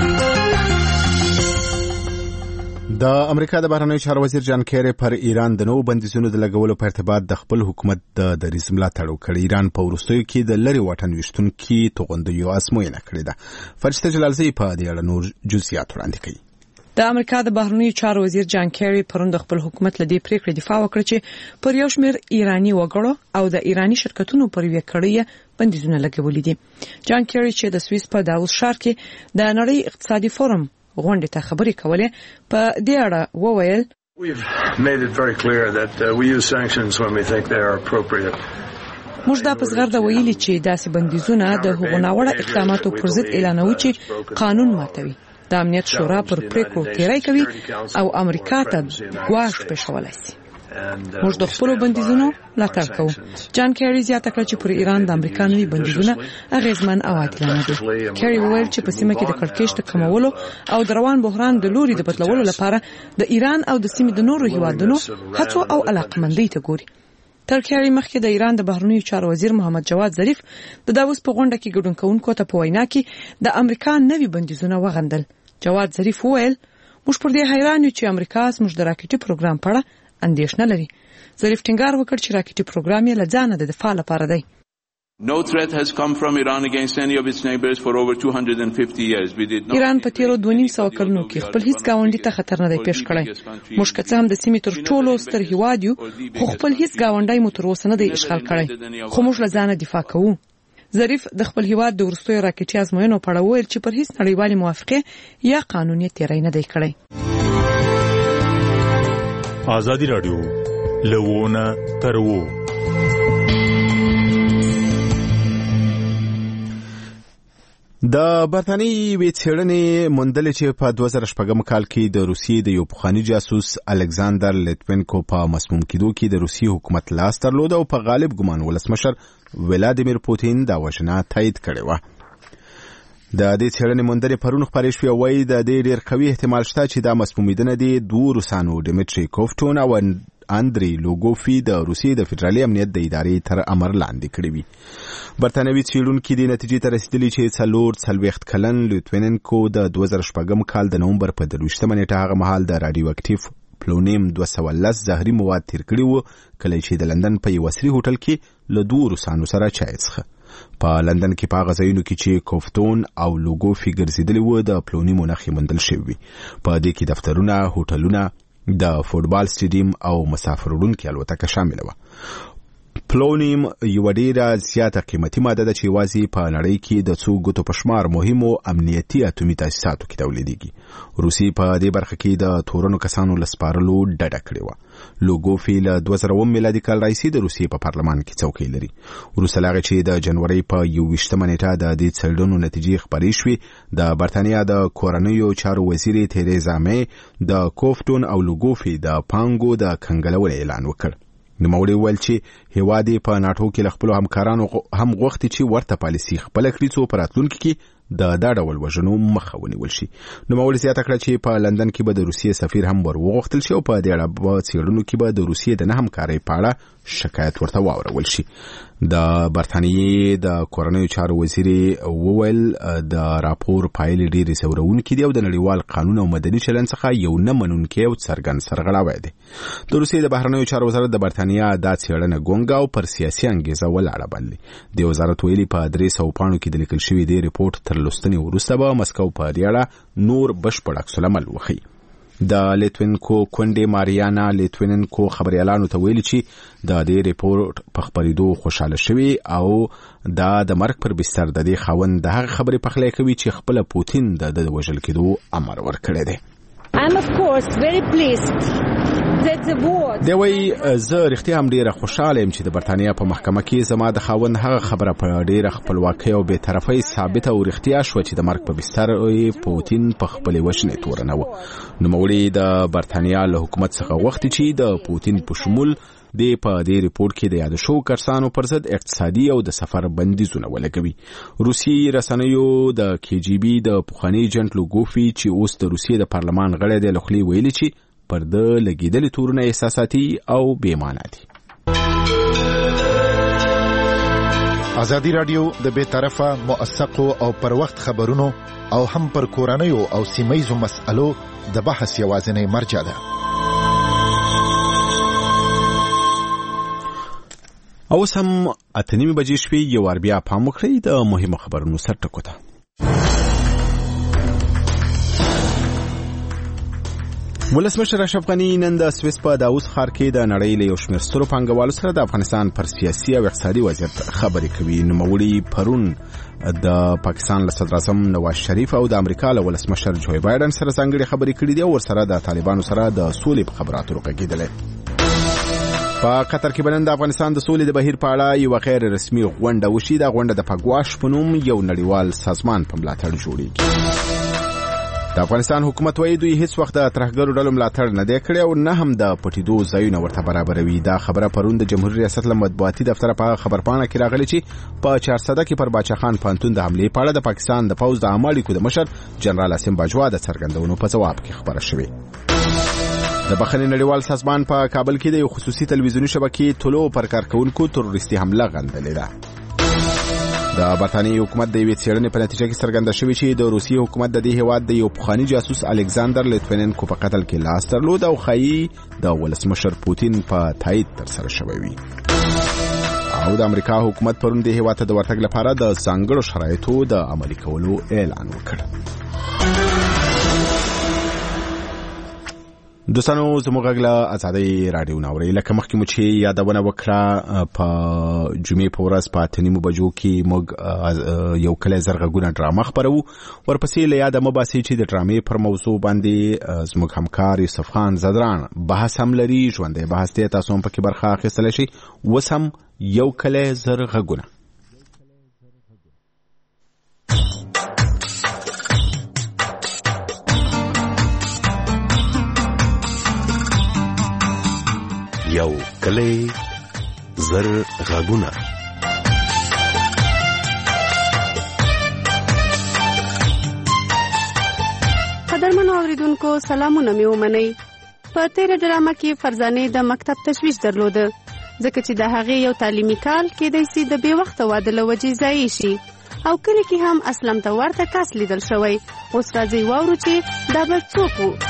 د امریکا د بهرنیو چارو وزیر جان کیری پر ایران د نوو بندیزونو د لګولو په ارتباط د خپل حکومت د دریځ ملاتړ وکړ. ایران په وروستیو کې د لرې واټن ویشتونکي توغندیو ازموینه کړې ده. فرشته جلالزی په دې اړه نور جزئیات وړاندې کوي. د امریکا د بهرنیو چارو وزیر جان کیری پرون د خپل حکومت لدی پریکړې دفاع وکړه چې پر یو شمېر ایرانی وګړو او د ایرانی شرکتونو پر یو کړی بندیزونه لګولې دي. جان کیری چې د سویس په داووس ښار کې د نړۍ اقتصادي فورم غونډې ته خبرې کولې په دې اړه وویل We've made it very clear that uh, we use sanctions when we think they are appropriate. موږ دا په زغرده ویلي چې داسې بندیزونه د هغو ناوړه اقداماتو پر ضد اعلانوي چې قانون ماتوي. د امنیت شورا پر پریکړو تیری کوي او امریکا ته ګواښ پېښولای شي. موږ د خپلو بندیزونو ملاتړ کوو. جان کیری زیاته کړه چې پر ایران د امریکا نوي بندیزونه اغیزمن او عادلانه دي. کیری وویل چې په سیمه کې د کړکېچ د کمولو او د روان بحران د لوري د بدلولو لپاره د ایران او د سیمې د نورو هیوادونو هڅو او علاقمندۍ ته ګوري. تر کیری مخکې د ایران د بهرنیو چارو وزیر محمد جواد ظریف د داووس په غونډه کې ګډون کوونکو ته په وینا کې د امریکا نوي بندیزونه وغندل. جواد ظریف وویل موږ پر دې حیران یو چې امریکا زموږ د راکټي پروګرام په اړه اندېښنه لري. ظریف ټینګار وکړ چې راکټي پروګرام یې له ځانه د دفاع لپاره دی. No threat has come from Iran against any of its neighbors for over two hundred fifty years. We did not. ایران په تیرو دوه نیم سوه کلونو کې خپل هیڅ گاونډي ته خطر نه دی پیښ کړی. موږ که څه هم د سیمې تر ټولو ستر هیواد یو، خو خپل هیڅ گاونډی مو تر اوسه نه دی اشغال کړی، خو موږ له ځانه دفاع کوو. ظریف د خپل هیواد د وروستیو راکټي ازموینو په اړه وویل چې پر هیڅ نړیوالې موافقې یا قانون یې تیری نه دی کړی. آزادی رادیو لوونه ترو د برتانیې وی څېړنې موندلې چې په دوه زره شپږم کال کې د روسیې د یو پخواني جاسوس الکساندر لیتوینکو په مسموم کېدو کې د روسیې حکومت لاس درلود او په غالب ګمان ولسمشر ولادیمیر پوتین دا وژنه تایید کړې وه. د دې څېړنې موندلې پرون خپرې شوې او وایي د دې ډېر قوي احتمال شته چې دا مسمومیدنه د دوو روسانو ډیمیټري کوفټون او اندری لوګوفي د روسیې د فدرالي امنیت د ادارې تر امر لاندې کړې وي. برتانوي څېړونکي دې نتیجې ته رسېدلي چې څلور څلوېښت کلن لیتویننکو د دوه زره شپږم کال د نومبر په درویشتمه نیټه هغه مهال د راډیو اکټیف پلونیم دوه سوه لس زهري مواد تیر کړي وو کله چې د لندن په یو عصري هوټل کې له دوو روسانو سره چای څښه. په لندن کې په هغه ځایونو کې چې کوفتون او لوګوفي ګرځېدلي وو د پلونیمو نښې موندل شوي وي. په دې کې دفترونه، هوټلونه، د فوټبال سټیډیم او مسافر وړونکي الوتکه شامله وه. پلونیم یو ډیره زیاته قیمتي ماده ده چې یوازې په نړۍ کې د څو ګوتو په شمار مهمو امنیتي اتومي تاسیساتو کې تولیدېږي. روسیې په دې برخه کې د تورنو کسانو له سپارلو ډډه کړې وه. لوګوفي له دوه زره اووه میلادي کال راهیسې د روسیې په پارلمان کې څوکۍ لري. وروسته له هغې چې د جنورۍ په یوویشتمه نیټه د دې څېړنو نتیجې خپرې شوې، د برتانیا د کورنیو چارو وزیرې تیریزا مې د کوفټون او لوګوفي د پانګو د کنګلولو اعلان وکړ. نوموړي وویل چې هیواد یې په ناټو کې له خپلو همکارانو هم غوښتي چې ورته پالیسي خپله کړي څو په راتلونکي کې د دا ډول وژنو مخه ونیول شي. نوموړي زیاته کړه چې په لندن کې به د روسیې سفیر هم ور وغوښتل شي او په دې اړه په څېړنو کې به د روسیې د نه همکارۍ په اړه شکایت ورته واورول شي. د برتانیې د کورنیو چارو وزیرې وویل د راپور پایلې ډېرې ځورونکې دي او د نړیوال قانون او مدني چلند څخه یو نه منونکی او څرګند سرغړاوی دی. د روسیې د بهرنیو چارو وزارت د برتانیا دا څېړنه ګونګه او پر سیاسي انګیزه ولاړه بللې. د وزارت ویلي په درې سوه پاڼو کې د لیکل شوي دې رپورټ تر لوستنې وروسته به مسکو په دې اړه نور بشپړ عکسالعمل وښیي. د لیتوینکو کونډې ماریانا لیتویننکو خبريالانو ته ویلي چې د دې ریپورت په خبرېدو خوشاله شوي او دا د مرګ پر بستر د دې خاوند د هغه خبرې پخلی کوي چې خپل پوتین د د وژل کېدو امر ورکړی دی. I'm of course very pleased that the board دی وای زه رښتیا هم ډیره خوشاله یم چې د برتانیا په محکمه کې زما د خاوند هغه خبره په ډیره خپلواکۍ او بې طرفۍ ثابته او رښتیا شوه چې د مرګ په بستر پوتین په خپلې وشنې تورنه و. نوموړي د برتانیا له حکومت څخه غوښتي چې د پوتین په شمول د په دې ریپورت کې د یاد شو کسانو پر ضد اقتصادي او د سفر بندیزونه ولګوي. روسي رسنیو د کې جی بي د پخوانی ایجنټ لوګوفي چې اوس د روسیې د پارلمان غړی دی لخوا ویلي چې پر د لګیدلې تورونه احساساتي او بې معنا دي. ازادي رادیو د بې طرفه موثقو او پر وخت خبرونو او هم پر کورنیو او سیمایزو مسألو د بحث یوازینی مرجع ده. اوس هم اته نیمې بجې شوې، یو وار بیا پام وکړئ د مهمو خبرونو سرټکو ته. ولسمشر اشرف غني نن د سویس په داوس ښار کې د نړۍ له یو شمېر سترو پانګوالو سره د افغانستان پر سیاسي او اقتصادي وضعیت خبرې کوي. نوموړي پرون د پاکستان له صدر اعظم نواز شریف او د امریکا له ولسمشر جو بایدن سره ځانګړي خبرې کړې دي او ورسره د طالبانو سره د سولې په خبراتو غږېدلې. په قطر کې بنن د افغانستان د سولې د بهیر په اړه یو غیر رسمي غونډه وشي. د غونډه د پګواش په نوم یو نړیوال سازمان په ملاتړ جوړیږي. د افغانستان حکومت وایي دوی هیڅ وخت د ترهګرو ډلو ملاتړ نه دی کړی او نه هم د پټېدو ځایونه ورته برابروي. دا خبره پرون د جمهوریت ریاست له مطبوعاتي دفتر په خبرپاڼه کې راغلي چې په چارسده کې پر باچا خان پانتون د حملې په اړه د پاکستان د پوځ د عامه اړیکو د مشر جنرال عاصم باجوا د څرګندونو په ځواب کې خبره شوې. د بخښنې نړیوال سازمان په کابل کې د یو خصوصي تلویزیوني شبکې طلوع پر کارکونکو تروریستي حمله غندلې ده. د برتانیې حکومت د یوې څېړنې په نتیجه کې څرګنده شوې چې د روسیې حکومت د دې هېواد د یو پخواني جاسوس الکساندر لیتویننکو په قتل کې لاس درلود او ښایي د ولسمشر پوتین په تایید ترسره شوی وي. او د امریکا حکومت پرون دې هېواد ته د ورتګ لپاره د ځانګړو شرایطو د عملي کولو اعلان وکړ. دوستانو زموږ غږ له ازادۍ راډیو ناوري لکه مخکې مو چې یادونه وکړه په جمعې په ورځ په اته نیمو بجو کې موږ یو کلی زر غږونه ډرامه خپرو. ورپسې له یاده مه باسئ چې د ډرامې پر موضوع باندې زموږ همکار یوسف خان زدران بحث هم لري. ژوندی بحث دی، تاسو هم پکې برخه اخیستلی شئ. اوس هم یو کلی زر غږونه. یو کلی زر غږونه. قدرمنو اوریدونکو سلامونه مې ومنئ. په تیره ډرامه کې فرزانې د مکتب تشویش درلوده ځکه چې د هغې یو تعلیمي کال کېدای سي د بې وخته واده له وجې ضایع شي او کلي کې هم اسلم ته ورته کس لیدل شوی. اوس راځئ واورو چې دا به څوک و.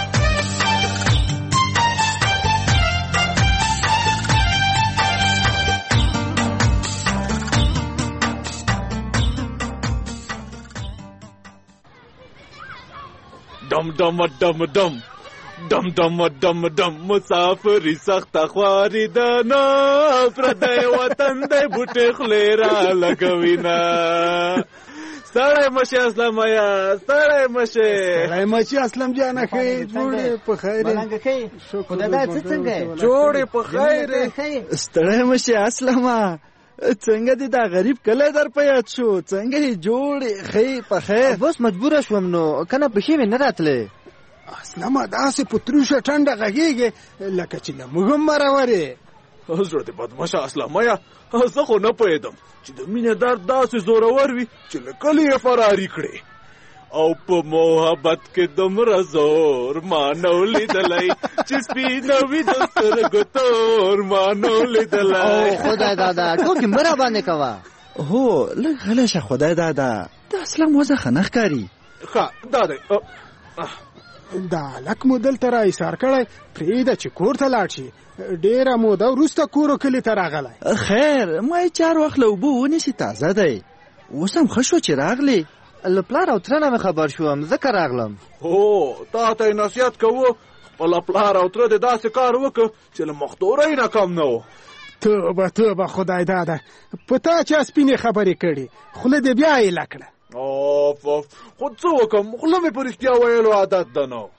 دم دم دم دم دم دم دم دم مسافری سخت خواری دنا پردی وطن دی بوټي خلی را لګوینا. ستړی مشه اسلام یا ستړی مشه ستړی مشه اسلام جانه خې جوړې په خیر ملنګ خې خدای دې څنګه جوړې په خیر ستړی مشه اسلام څنګه دې دا غریب کله در پیات شو څنګه جوړې خې په خیر. بس مجبور شوم نو کنه بشي نه راتله. اسلام داسې پتروشه ټنډه غږیږي لکه چې موږ مرورې. حضرت بدمعشه اسلام یا زه خو نه پوهېدم چې د مینې درد داسې زورور وي چې له کلي یې فراري کړې او په محبت کې دومره زور ما نه و لیدلی چې سپینه وي د سترګو تور ما نه و لیدلی. او خدای دادا ټوکې مه راباندې کوه. هو لږ غلی شه خدای دادا. د اسلام وضع ښه نه ښکاري. ښه دا دی دا هلک مو دلته را ایسار کړی پرېږده چې کور ته لاړ شي. ډېره موده وروسته کور و کلي ته راغلی. خیر ما یې چار وخت له اوبو ونیسي تازه دی. اوس هم ښه شو چې راغلی. له پلار او تره نه مې خبر شوم ځکه راغلم. هو تا ته یې نصیحت کوو خپله پلار او تره دې داسې کار وکړه چې له مخدورۍ نه کم نه و. توبه توبه خدای داده په تا چا سپینې خبرې کړي خوله دې بیا ایله کړه. اوف اوف خو څه وکړم خوله مې په رښتیا ویلو عادت ده نو.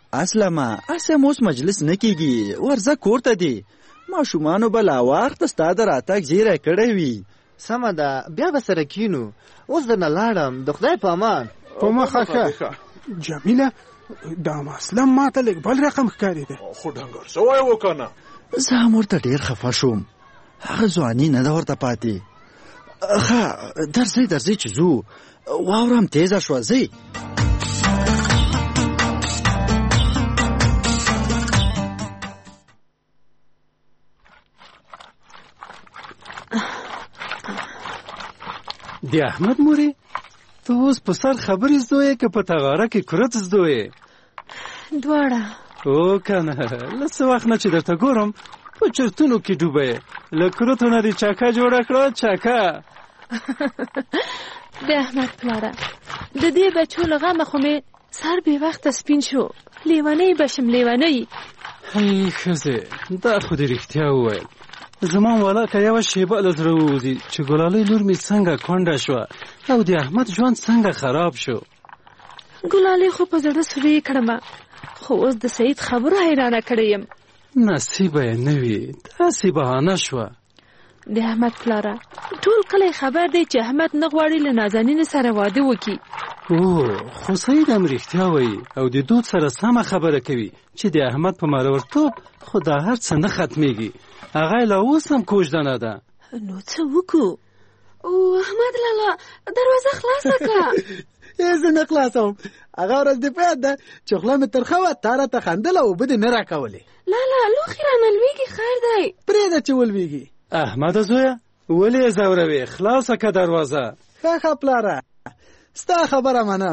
اسلامه اسه موس مجلس نه کیږي ورځه کوړه دی ماشومانو بل وخت ستاد راتګ زیره کړی وی سمه ده بیا به سره کینو اوس د نه لاړم د خدای په امان په مخه ښه جمیله دا مسله ماته لږ بل رقم ښکاري ده خو ډنګر سوای وکنه زه هم ورته ډېر خفه شوم هغه ځواني نه ده ورته پاتې ښه درځئ درځئ چې ځو واورم تیزه شوه ځئ دی احمد مورې ته اوس په سر خبرې زدوې که په تغاره کې کرت زدوې دواړه او کنه له څه وخت نه چې درته ګورم په چرتونو کې ډوبه له کرتو نه دې چاکه جوړه کړه چاکه د احمد پلاره د دې بچو له غمه خو مې سر بې وخته سپین شو لیونۍ بشم لیونۍ هی ښځې دا خو دې رښتیا وویل زما والا که یوه شیبه له زړه ووځي چې ګلالۍ لور مې څنګه کونډه شوه او د احمد ژوند څنګه خراب شو ګلالۍ خو په زړه سوري کړمه خو اوس د سعید خبرو حیرانه کړی یم نصیبه یې نه وي داسې بهانه شوه د احمد پلاره ټول کلی خبر دی چې احمد نه غواړي له نازنین سره واده وکړي او خو سعید هم رښتیا وایي او د دود سره سمه خبره کوي چې د احمد په مرورتوب خو دا هر څه نه ختمیږي هغه لا اوس هم کوژدنه ده نو څه وکړو او احمد لالا دروازه خلاصه کړه زه نه خلاصوم هغه ورځ دې په یاد ده چې خوله مې ترخه وه تا راته خندل او اوبه دې نه راکولې لالا لوښي رانه لویږي خیر دی پرېږده چې ولویږي احمده زویه ولې یې ځوروې خلاصه که دروازه ښه ښه پلاره ستا خبره منم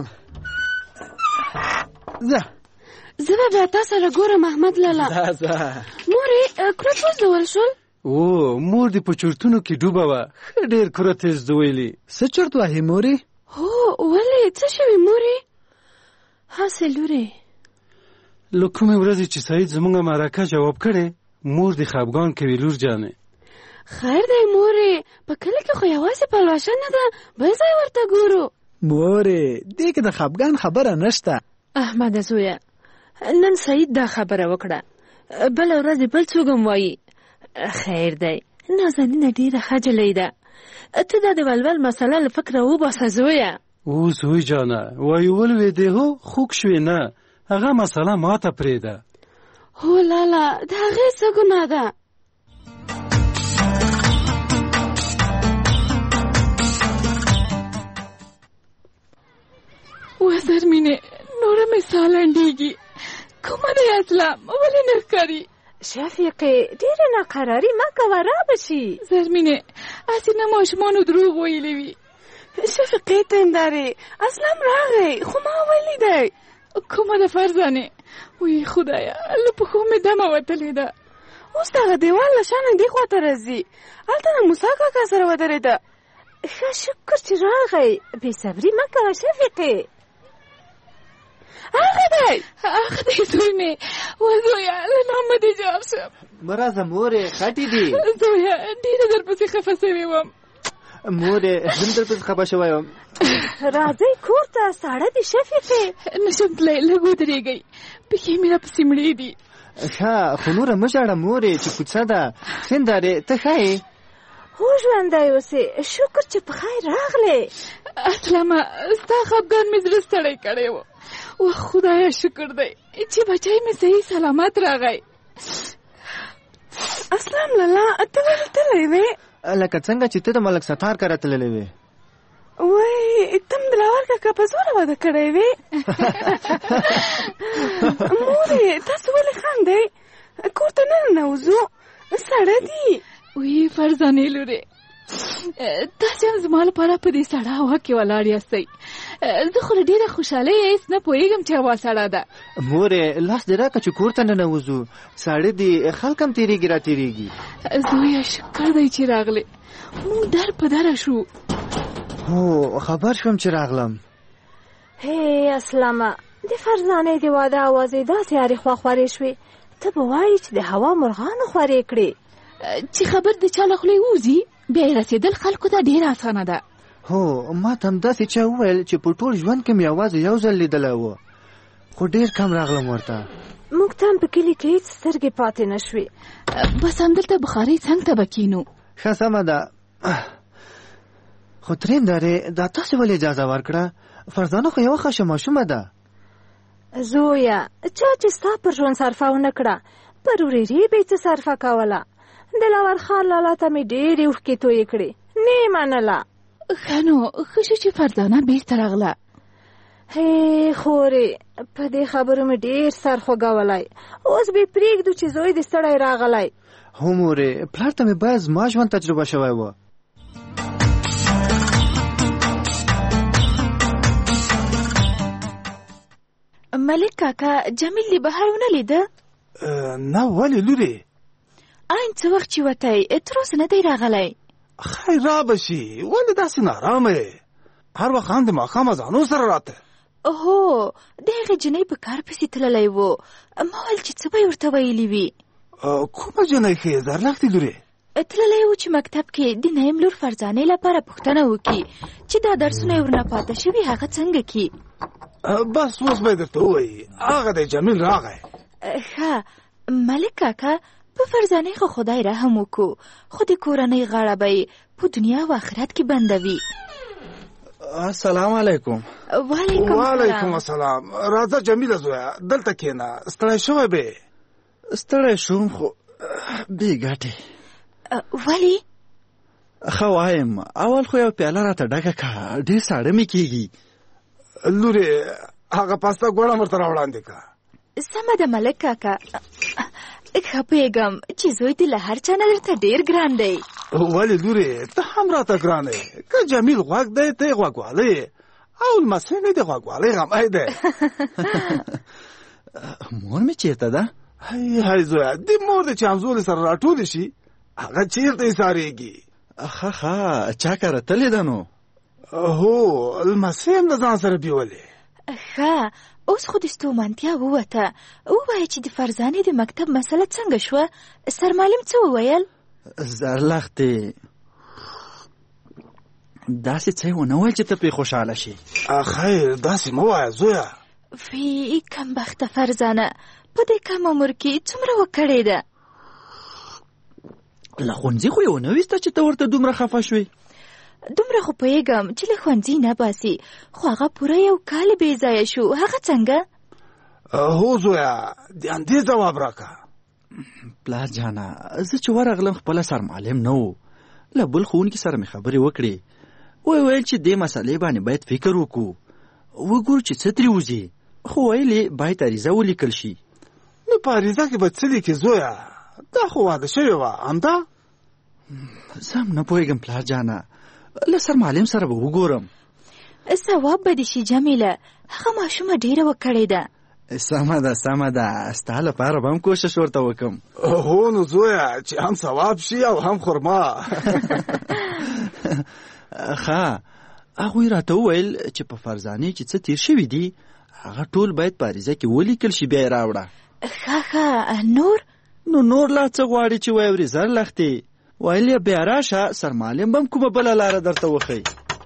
زه زه به بیا تا سره ګورم احمد لالا ځه ځه مورې کرت وزدول شول او مور دې په چرتونو کې ډوبه وه ښه ډېر کرت یې زدویلي څه چرت وهې مورې هو ولې څه شوي مورې هسې لورې له کومې ورځې چې سعید زموږ مرکه جواب کړی مور دې خفګان کوي لور جانې خیر دی مورې په کلي کې خو یوازې پلوشه نه ده بل ځای ورته ګورو مورې دې کې د خفګان خبره نشته احمده زویه نن سعید دا خبره وکړه بله ورځ بل څوک هم وایي خیر دی نازنینه ډېره ښه جلۍ ده ته دا د ولول مسله له فکره وباسه زویه او زوی جانه وایي ولوېدې هو خوږ شوې نه هغه مسله ماته پرېږده هو لالا د هغې څه ګناه ده وزر مینې نوره مې ساه لنډېږي کومه دی اسلام ولې نه ښکاري شفیقې ډېره ناقراري مه کوه را به شي زرمینې هسې نه ماشومانو دروغ ویلي وي شفیقې تندارې اسلام راغی خو ما ولیدی کومه ده فرزانې وی خدایه له پښو مې دمه وتلې ده اوس دغه دیوال له شانه دې خواته راځي هلته د موسی کاکا سره ودرېده ښه شکر چې راغی بې صبري مه کوه شفیقې هغه دی هغه دی زوی مې وزویه له نامه دې جواب شم مه راځه مورې خټې دي زویه ډېره درپسې خفه سوې وم مورې زم درپسې خفه شوی وم راځئ کور ته ساړه دي شفیقې نشم تللی لږ ودرېږئ پښې مې راپسې مړې دي ښه خو نوره مه ژاړه مورې چې کوڅه ده سیندارې ته ښه یې هو ژوندی اوسې شکر چې په خیر راغلې اسلامه ستا خفګان مې زړه ستړی کړی و و خدایه شکر دی چې بچی مې صحیح سلامت راغی اسلام لالا ته ولې تللی وې لکه څنګه چې ته د ملک ستار کره تللی وې وای تم دلاور کاکا په زوره واده کړی وې مورې تاسو ولې خاندئ کور ته نه ننوځو سړه دي وی فرزانې لورې تاسې هم زما لپاره په دې سړه هوا کې ولاړ یاستئ زه خو له ډېره خوشحالۍ هېڅ نه پوهېږم چې هوا سړه ده مورې لاس دې راکړه چې کور ته ننوځو ساړه دي خلک هم تېرېږي را تېرېږي زویه شکر دی چې راغلې موږ در په دره شو هو خبر شوم چې راغلم هی اسلامه د فرزانې د واده اوازې داسې هرې خوا خورې شوې ته به وایې چې د هوا مرغانو خورې کړې چې خبر د چا له خولې ووځي بیا یې رسېدل خلکو ته ډېره اسانه ده هو ما ته هم داسې چا وویل چې په ټول ژوند کې مې یوازې یو ځل لیدلی و خو ډېر کم راغلم ورته. موږ ته هم په کلي کې هېڅ سترګې پاتې نه شوې. بس همدلته بخارۍ څنګ ته به کینو. ښه سمه ده. خو ترېم دارې دا تاسې ولې اجازه ورکړه؟ فرزانه خو یوه ښه ماشومه ده. زویه چا چې ستا پر ژوند صرفه ونه کړه پر ورېرې به یې څه صرفه کوله. دلاور خان لالا ته مې ډېرې اوښکې تویې کړې نه یې منله. ښه نو ښه شو چې فرزانه بېرته راغله. هی خورې په دې خبرو مې ډېر سر خوږولی. اوس به پرېږدو چې زوی دې ستړی راغلی. هو مورې پلار ته مې باید زما ژوند تجربه شوی وه. ملک کاکا جمیل دې بهر ونه لیده؟ نه ولې لورې؟ آین څه وخت چې وتی تر اوسه نه دی راغلی. خیر را به شي ولې داسې نارامه یې؟ هر وخت هم د ماښام اذانو سره راته. هو د هغې جنۍ په کار پسې تللی و. ما ویل چې څه به یې ورته ویلي وي. کومه جنۍ ښې زرلښتې لورې؟ تللی و چې مکتب کې د نیم لور فرزانې لپاره پوښتنه وکړي چې دا درسونه یې ورنه پاته شوي هغه څنګه کي. بس اوس به یې درته ووایي هغه دی جمیل راغی. ښه ملک کاکا په فرزانې خو خدای رحم وکړو خو د کورنۍ غاړه به یې په دنیا و آخرت کې بندوي. السلام علیکم. وعلیکم السلام. وعلیکم السلام. راځه جمیله زویه دلته کښېنه ستړی شوی به. ستړی شوم خو بې ګټې. ولې؟ ښه وایم اول خو یو پیاله راته ډکه کړه ډېر ساړه مې کېږي. لورې هغه پاسته ګوړه ورته راوړاندې کړه. سمه ده ملک کاکا. ښه پوهېږم چې زوی دې له هر چا نه درته ډېر ګران دی. ولې لورې ته هم راته ګران یې. که جمیل غوږ دی ته یې غوږوالی او لمسی مې د غوږوالۍ غمی دی. مور مې چېرته ده؟ هی هی زویه د مور د چې همزولې سره راټولې شي هغه چېرته یې سارېږي. ښه ښه چا کره تلې ده نو؟ هو لمسی هم د ځان سره بیولې. ښه اوس خو د ستومانتیا ووته. ووایه چې د فرزانې د مکتب مسله څنګه شوه؟ سرمعلم څه وویل؟ زرلښتې داسې څه یې ونه ویل چې ته پرې خوشحاله شي. خیر داسې مه وایه زویه. وی کمبخته فرزانه په دې کم عمر کې څومره وکړې ده. له ښوونځي خو یې ونه ویسته چې ته ورته دومره خفه شوې. دومره خو پوهېږم چې له ښوونځي نه باسي خو هغه پوره یو کال بې ځایه شو. هغه څنګه؟ هو زویه د همدې ځواب راکړه. پلار جانه زه چې ورغلم خپله سرمعلم نه و. له بل ښوونکي سره مې خبرې وکړې. ویې ویل چې دې مسئلې باندې باید فکر وکړو وګورو چې څه ترې وځي. خو ویل یې باید عریضه ولیکل شي. نو په عریضه کې به څه لیکې زویه؟ دا خو واده شوې وه همدا. زه هم نه پوهېږم پلار جانه له سرمعلم سره به وګورم. ثواب به دې شي جمیله هغه ماشومه ډېره وکړې ده. سمه ده سمه ده ستا لپاره به هم کوشش ورته وکړم. هو نو زویه چې هم ثواب شي او هم خرما. ښه هغوی راته وویل چې په فرزانې چې څه تیر شوي دي هغه ټول باید په عریضه کې ولیکل شي بیا یې راوړه. ښه ښه نور؟ نو نور لا څه غواړي چې واورې زرلښتې؟ ویل یې بیا راشه سرمعلم به هم کومه بله لاره درته وښیي.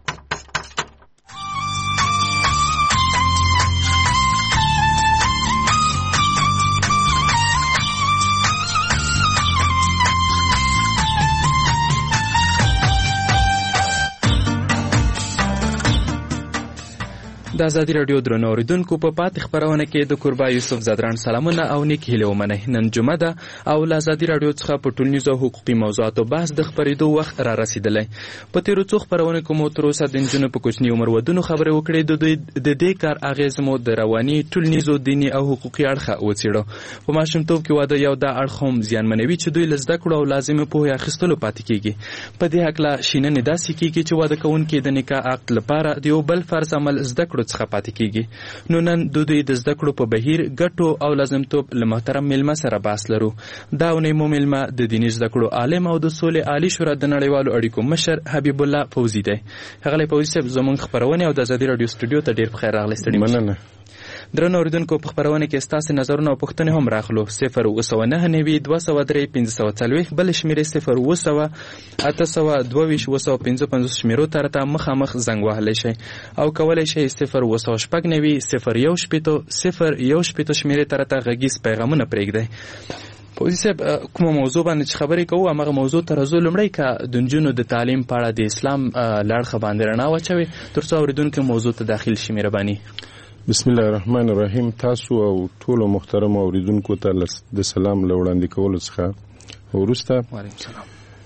د ازادي راډیو درنو اوریدونکو په پاتې خبرونه کې د کوربا یوسف زدران سلامونه او نیک هیله ومنئ. نن جمعه ده او له ازادي راډیو څخه په ټولنیزو حقوقي موضوعاتو بحث د خبرېدو وخت را رسیدلی. په تیرو څو خبرونو کې مو تر اوسه د نجونو په کوچني عمر ودونو خبرې وکړې. د دوی د دې کار اغېز مو د رواني ټولنیزو دیني او حقوقي اړخه وڅېړو. په ماشومتوب کې واده یو دا اړخ هم زیانمنوي چې دوی له زده کړو او لازمې پوهې اخیستلو پاتې کېږي. په دې هکله شیننې داسې کېږي چې واده کوونکي د نکاح عقد لپاره د یو بل فرض عمل زده کړو څخه پاتې کېږي. نو نن د دوی د زده کړو په بهیر ګټو او لازمتوب له محترم میلمه سره بحث لرو. دا اونۍ مو میلمه د دیني زده کړو عالم او د سولې عالي شورا د نړیوالو اړیکو مشر حبیب الله فوزي دی. ښاغلی فوزي صاحب زموږ خپرونې او د ازادي راډیو سټوډیو ته ډېر پخیر راغلی. ستړي مننه. درنو اوریدونکو په خبرونه کې ستاسو نظرونه او پوښتنې هم راغلو. صفر اوه سوه نهه نوي دوه سوه درې پنځه سوه څلوېښت، بل شمیرې صفر اوه سوه اته سوه دوه ویشت اوه سوه پنځه پنځوس شمیرو ته راته مخامخ زنګ وهلی شئ او کولی شئ صفر اوه سوه شپږ نوي صفر یو شپېتو صفر یو شپېتو شمیرې ته راته غږیز پیغامونه پرېږدئ. پوزي صاحب کومه موضوع باندې چې خبرې کوو همغه موضوع ته راځو. لومړی که د نجونو د تعلیم په اړه د اسلام لاړخه باندې رڼا واچوي تر څو اورېدونکي موضوع ته داخل شي. مهرباني. بسم الله الرحمن الرحیم. تاسو او ټولو محترم اوریدونکو ته د سلام له وړاندې کولو څخه وروسته وعلیکم السلام.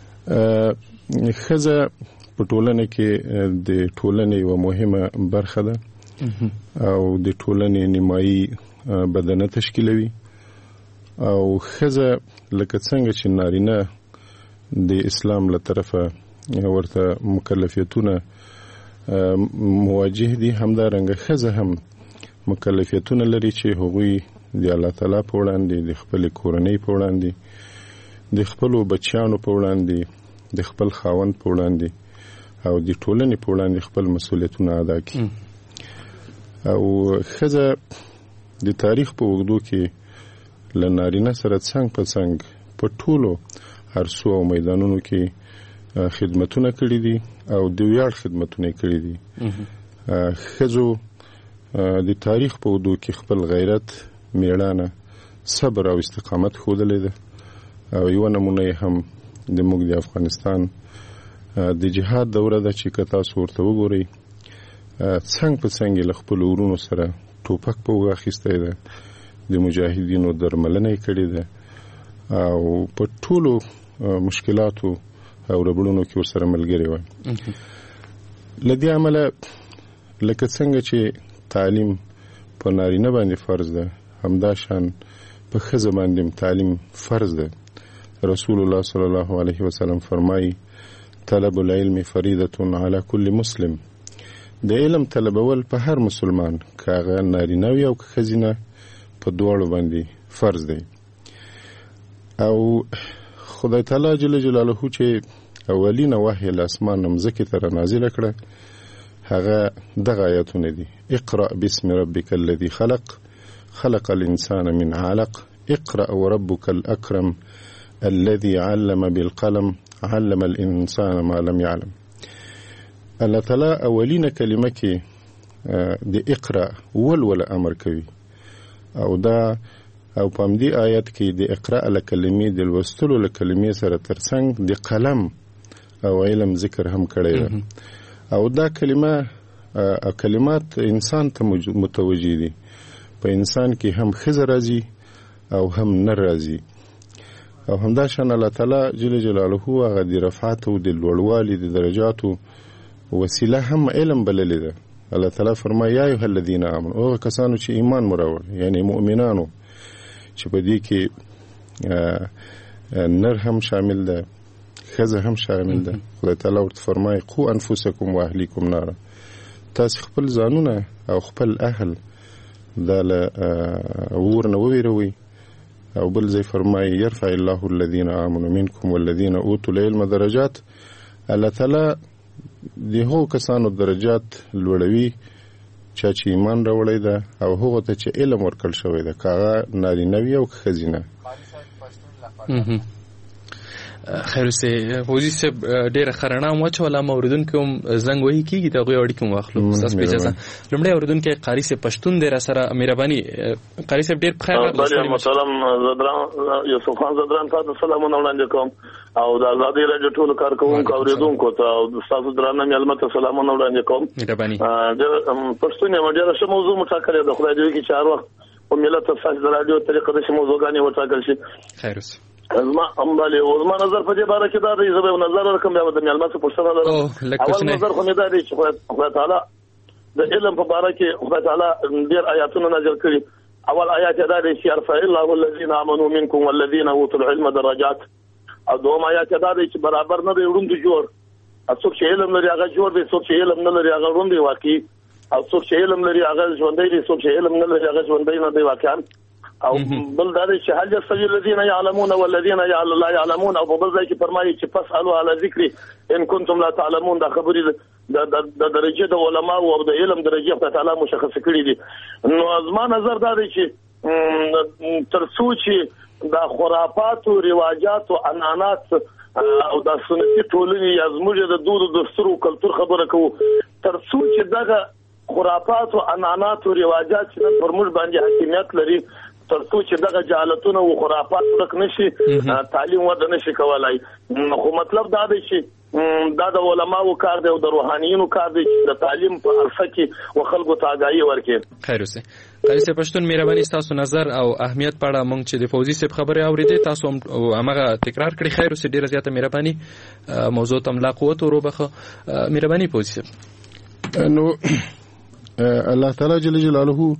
ښځه په ټولنه کې د ټولنې یوه مهمه برخه ده او د ټولنې نیمایي بدنه تشکیلوي او ښځه لکه څنګه چې نارینه د اسلام له طرفه ورته مکلفیتونه مواجه دي، همدارنګه ښځه هم مکلفیتونه لري چې هغوی د الله تعالی په وړاندې، د خپل کورنۍ په وړاندې، د خپلو بچیانو په وړاندې، د خپل خاوند په وړاندې او د ټولنې په وړاندې خپل مسؤلیتونه ادا کړي. او ښځه د تاریخ په اوږدو کې له نارینه سره څنګ په څنګ په ټولو عرصو او میدانونو کې خدمتونه کړي دي او د ویاړ خدمتونه کړي دي. ښځو د تاریخ په اوږدو کې خپل غیرت، میړانه، صبر او استقامت ښودلی ده او یوه نمونه یې هم د موږ د افغانستان د جهاد دوره ده چې که تاسو ورته وګورئ څنګ په څنګ یې له خپلو ورونو سره ټوپک په اوږه اخیستی ده، د مجاهدینو درملنه یې کړې ده او په ټولو مشکلاتو او ربړونو کې ورسره ملګرې وه. له دې امله لکه څنګه چې تعلیم په نارینه باندې فرض ده، همدا شان په ښځه باندې تعلیم فرض ده. رسول الله صلی الله علیه وسلم فرمایي طلب العلم فریضة علی کل مسلم. د علم طلبول په هر مسلمان که هغه نارینه وي او که ښځینه په دواړو باندې فرض دی. او خدای تعالی جل جلاله چې اولینه وحی له اسمان نه مځکې ته رانازله کړه هغه دغه آیاتونه دي: اقرأ باسم ربک الذي خلق خلق الانسان من علق اقرأ وربک الاکرم الذي علم بالقلم علم الانسان ما لم يعلم. الله تعالی اولینه کلمه کې د اقرأ ولول امر کوي او دا او په همدې آیت کې د اقرأ له کلمې د لوستلو له کلمې سره ترڅنګ د قلم او علم ذکر هم کړی ده او دا کلمه کلمات انسان ته متوجه دي. په انسان کې هم ښځه راځي او هم نر راځي او همدا شان الله تعالی جل جلاله هغه د رفعت او د لوړوالي د درجاتو وسیله هم علم بللې ده. الله تعالی فرمایي یا ایها الذین آمنوا، هغه کسانو چې ایمان مراوړ یعنی مؤمنانو چې په دې کې نر هم شامل ده، ښځه هم شامل ده. خدای تعالی ورته فرمایي قو انفسکم واهلیکم نارا، تاسو خپل ځانونه او خپل اهل دا له اور نه وویروئ. او بل ځای فرمایي یرفع الله الذین آمنوا منکم والذین اوتوا العلم درجات. الله تعالی د هغو کسانو درجات لوړوي چا چې ایمان راوړی ده او هغو ته چې علم ورکړل شوی ده، که هغه نارینه وي او که ښځینه. خیر اوسې فوزي صاحب ډېره ښه رڼا هم واچوله. ما اورېدونکي هم زنګ وهي کېږي د هغوی اړیکې هم واخلو. ستاسو په اجازه لومړی اورېدونکی قاري صاحب پښتون دی را سره. مهرباني قاري صاحب ډېر په خیر راغلاست. محترم زدران یوسف خان زدران ته سلامونه وړاندې کوم او د ازادۍ راډیو ټولو کارکوونکو اورېدونکو ته او ستاسو درانه مېلمه ته سلامونه وړاندې کوم. مهرباني. پښتون یې ډېره ښه موضوع مو ټاکلې ده. خدای دې وکړي چې هر وخت په ملت ستاسو د راډیو طریقه داسې موضوعګانې وټاکل شي. خیر اوسې. زما امبالي زما نظر په دې باره کې دا دی، زه به نظر ورکړم بیا به د مېلمه څخه پوښتنه لرم. اول نظر خو مې دا دی چې خدای تعالی د علم په باره کې خدای تعالی ډېر آیاتونه نازل کړي. اول آیات دا دی چې يرفع الله الذين آمنوا منكم والذين اوتوا العلم درجات. او دوم آیات دا دی چې برابر نه دی وروند جوړ. څوک چې علم لري هغه جوړ دی، څوک چې علم نه لري هغه وروند دی واقعي. او څوک چې علم لري هغه ژوندی دی، څوک چې علم نه لري هغه ژوندی نه دی واقعا. او بل دا دی چې هل يستوي الذين يعلمون والذين لا يعلمون. او په بل ځای کې فرمایي چې فاسألوا على ذکر ان كنتم لا تعلمون. دا خبرې د د درجه د علما او د علم درجه خدای تعالی مشخص کړی دي. نو زما نظر دا دی چې ترڅو چې د خرافات او رواجات او عنعنات او د سنتي ټولنې یا زموږ د دود او دستور او کلچر خبره کوو، ترڅو چې دغه خرافات او عنعنات او رواجات چې پر موږ باندې حاکمیت لري، ترڅو چې دغه جهالتونه او خرافات ورک نشي، تعلیم وده نشي کولای. خو مطلب دا دی چې دا د علماو کار دی او د روحانیونو کار دی چې د تعلیم په عرصه کې و خلکو ته آګاهي ورکړي. خیر اوسه. قاری صاحب پښتون مهرباني تاسو نظر او اهمیت په اړه مونږ چې د فوزي صاحب خبره اوریدې تاسو هم هغه تکرار کړی. خیر اوسه، ډیره زیاته مهرباني. موضوع تم لا قوت وروبخه مهرباني فوزي صاحب. نو الله تعالی جل جلاله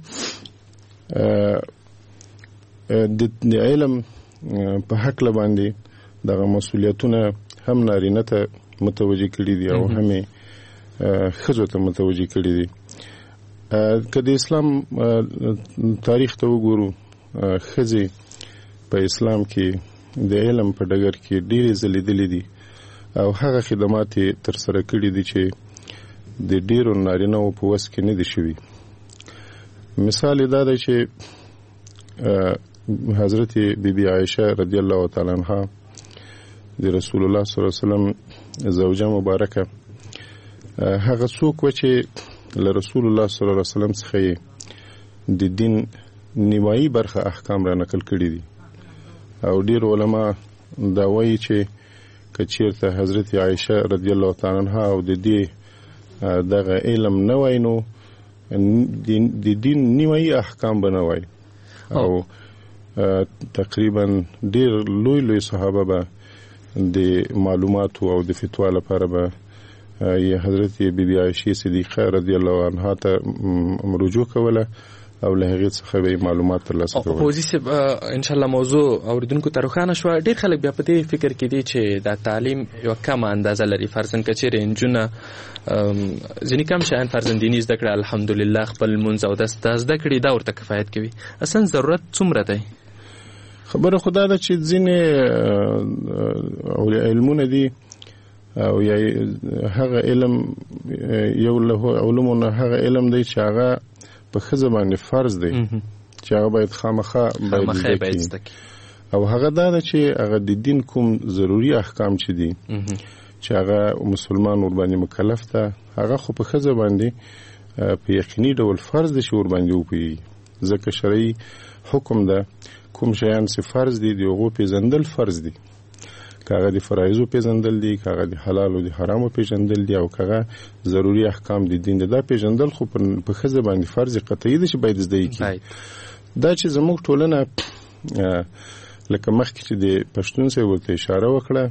د علم په حق باندې دغه مسولیتونه هم نارینه ته متوجه کړي دي او هم ښځو ته متوجه کړي دي. که د اسلام تاریخ ته وګورو، ښځې په اسلام کې د علم په ډګر کې ډېرې ځلېدلې دي او هغه خدمات یې ترسره کړي دي چې د ډېرو نارینه‌و په وس کې نه دي شوي. مثال یې دا دی چې حضرت بی بی عائشه رضی الله تعالی عنها د رسول الله صلی الله علیه وسلم زوجه مبارکه هغه څوک و چې له رسول الله صلی الله علیه وسلم څخه د دین نیمایي برخه احکام را نقل کړي دي او ډیر علما دا وایي چې کچیرته حضرت عائشه رضی الله تعالی عنها او د دې دغه علم نه وای نو د دین نیمایي احکام بنوي او تقریبا ډیر لوی لوی صحابه به د معلومات او د فتوا لپاره به یا حضرت بی بی عائشه صدیقه رضی الله عنها ته رجوع کوله او له هغه څخه به معلومات ترلاسه کوله. فوزي صاحب ان شاء الله موضوع اوریدونکو ته روښانه شو. ډیر خلک بیا په دې فکر کې دي چې دا تعلیم یو کم اندازه لري، فرضاً کچېرې انجونه ځینې کم شیان فرضاً دیني زده کړه الحمدلله خپل منځ او دست زده کړي دا ورته کفایت کوي. اصلا ضرورت څومره دی؟ خبره خدا ده چې ځینې علمونه دي او یا هغه علم یو له علومونه هغه علم دی چې هغه په ښځه باندې فرض دی چې هغه باید خامخا باید زده کړي او هغه دا ده چې هغه د دین کوم ضروري احکام چې دي چې هغه مسلمان ور باندې مکلف ده هغه خو په ښځه باندې په یقیني ډول فرض دی چې ور باندې وپوهېږي، ځکه شرعي حکم ده کوم شیان چې فرض دي د هغو پیژندل فرض دي، که هغه د فرایضو پیژندل دي، که هغه د حلال او د حرامو پیژندل دي او که هغه ضروري احکام د دین دي. دا پیژندل خو په ښځه باندې فرض قطعي ده چې باید زده یې کړي. دا چې زموږ ټولنه لکه مخکې چې د پښتون صاحب ورته اشاره وکړه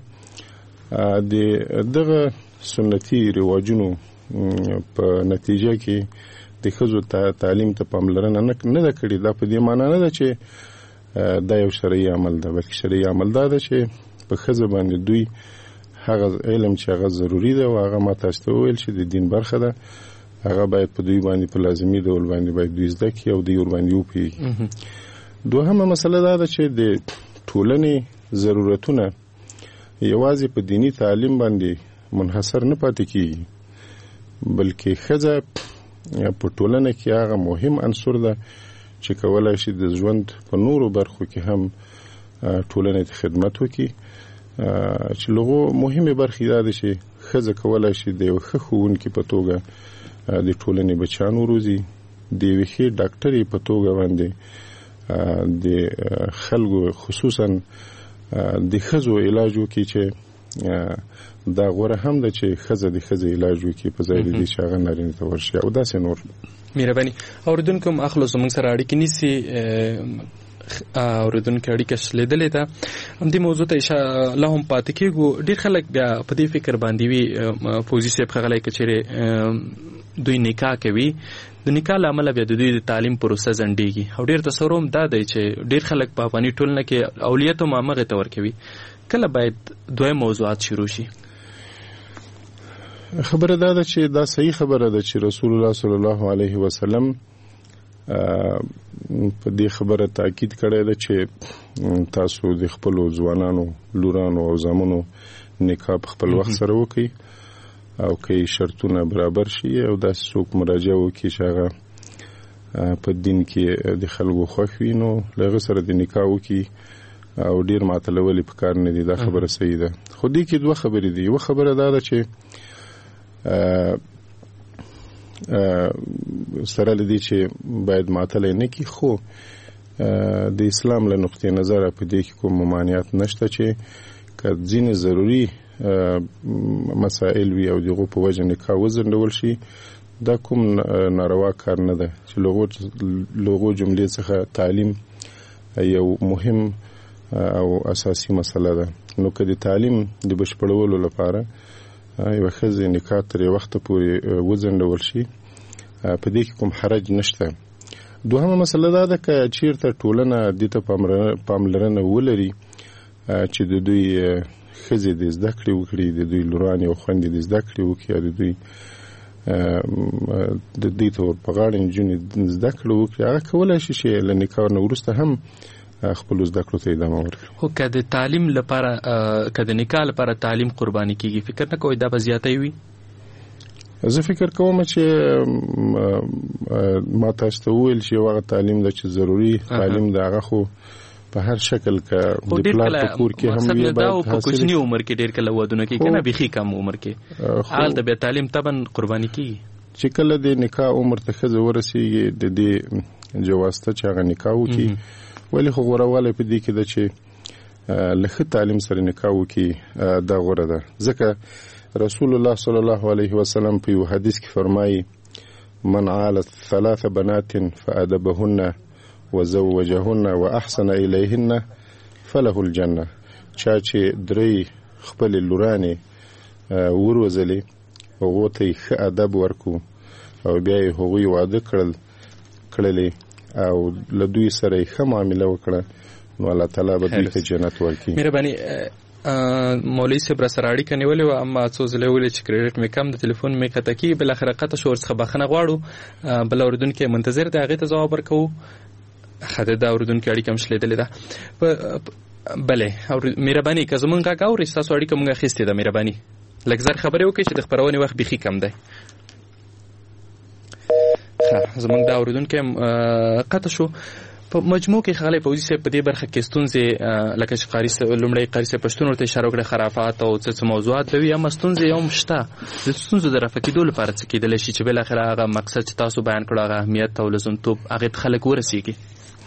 د دغه سنتي رواجونو په نتیجه کې د ښځو تعلیم ته پاملرنه نه ده کړې. دا په دې معنا نه ده چې دا یو شرعي عمل ده، بلکې شرعي عمل دا ده چې په ښځه باندې دوی هغه علم چې هغه ضروري ده او هغه ما تاسو ته وویل چې د دین برخه ده هغه باید په دوی باندې په لازمي ډول باندې باید دوی زده کړي او دوی ور باندې وپوهېږي. دوهمه مسله دا ده چې د ټولنې ضرورتونه یوازې په دیني تعلیم باندې منحصر نه پاتې کېږي، بلکې ښځه په ټولنه کې هغه مهم عنصر ده چې کولای شي د ژوند په نورو برخو کې هم ټولنې ته خدمت وکړي. چې لغو مهمه برخې دا ده چې ښځه کولای شي د یو ښه ښوونکي په توګه د ټولنې بچیان وروزي، د یوې ښې ډاکټرې په توګه باندې د خلکو خصوصا د ښځو علاج وکړي چې دا غوره هم ده چې ښځه د ښځې علاج وکړي په ځای د دې چې هغه نارینه ته ورشي او داسې نور. مهرباني اوریدونکو هم اخلو زموږ سره اړیکې نیسي اوریدونکو اړیکه شلیدلې ده. همدې موضوع ته اشاره لا هم پاتې کېږو. ډېر خلک بیا په دې فکر باندې وي فوزي صاحب ښاغلی که چېرې دوی نکاح کوي د نکاح له امله بیا د دوی د تعلیم پروسه ځنډېږي او ډېر تصور هم دا دی چې ډېر خلک په افغاني ټولنه کې اولیت هم همغې ته ورکوي. کله باید دویم موضوعات شروع شي؟ خبره دا ده چې دا صحیح خبره ده چې رسول الله صلی الله علیه وسلم په دې خبره تاکید کړی ده چې تاسو د خپلو ځوانانو لورانو او زامنو نکاح په خپل وخت سره وکړئ او که شرطونه برابر شي او داسې څوک مراجعه وکړي چې هغه په دین کې د خلکو خوښ وي نو له هغه سره د نکاح وکړي او ډیر معطلول پکار نه دي. دا خبره صحیح ده. خو دې کې دوه خبرې دي. یو خبره دا ده چې سره لدی چې باید معطل نه کی، خو د اسلام له نقطې نظر په دې کې کوم ممانعت نشته چې که ځینې ضروري مسائل وي او دغه په وجه نکاح وزندول شي دا کوم ناروا کار نه ده چې لغو لغو جملې څخه تعلیم یو مهم او اساسي مسله ده. نو که د تعلیم د بشپړولو لپاره یو ښځه نکاح تر وخت پورې وزندول شي په دې کې کوم حرج نشته. دوهمه مسله دا ده که چیرته ټولنه دې ته پاملرنه ولري چې د دوی ښځې د زده کړې وکړي، د دوی لورانې او خویندې د زده کړې وکړي، د دوی د دې ته ور په غاړه نجونې زده کړې وکړي، هغه کولی شي چې له نکاح نه وروسته هم خپل زده کړو ته ادامه ورکړي. خو که د تعلیم لپاره که د نکاح لپاره تعلیم قرباني کیږي، فکر نه کوئ دا به زیاتی وي؟ زه فکر کوم چې ما تاسو ته وویل چې یو هغه تعلیم ده چې ضروري تعلیم ده، هغه خو په هر شکل که د پلار په کور کې هم وي باید په کوچني عمر کې ډېر کله ودونه کېږي، کنه بیخي کم عمر کې هغلته بیا تعلیم طبعا قرباني کیږي. چې کله د نکاح عمر ته ښځه ورسېږي د دې جوازته چې هغه نکاح وکړي، ولې خو غوره په دې کې ده چې له ښه تعلیم سره نکاح وکړي، دا غوره ده. ځکه رسول الله صلی الله علیه وسلم په یو حدیث کې فرمایي من عال ثلاث بنات فأدبهن وزوجهن واحسن الیهن فله الجنه. چا چې درې خپل لورانې وروزلې هغو ته یې ښه ادب ورکو او بیا یې هغوی واده کړل کړلې او له دوی سره یې ښه معامله وکړه نو الله تعالی به دوی ته جنت ورکړي. مهرباني مولوي صاحب را سره اړیکه نیولې وه، اما څو ځله ویلې چې کریډټ مې کم د تلیفون مې قطع کېږي، بالاخره قطع شو، ورڅخه بخښنه غواړو. بل اورېدونکی منتظر دی، هغې ته ځواب ورکوو. ښه ده، دا اورېدونکي اړیکه هم شلېدلې ده. بلې مهرباني که زمونږ غږ اورئ، ستاسو اړیکه مونږ اخیستې ده. مهرباني لږ زر خبرې وکړئ چې د خپرونې وخت بیخي کم دی. ښه، زمونږ دا اورېدونکی هم قطع شو. په مجموع کې ښاغلی فوزي صاحب په دې برخه کې ستونزې لکه چې قاري لومړی قاري صاحب پښتون ورته اشاره وکړه خرافات او څه څه موضوعات به وي، اما ستونزې هم شته. د ستونزو د رفع کېدو لپاره څه کېدلی شي چې بالاخره هغه مقصد چې تاسو بیان کړو هغه اهمیت او لزومتوب هغې ته خلک ورسېږي؟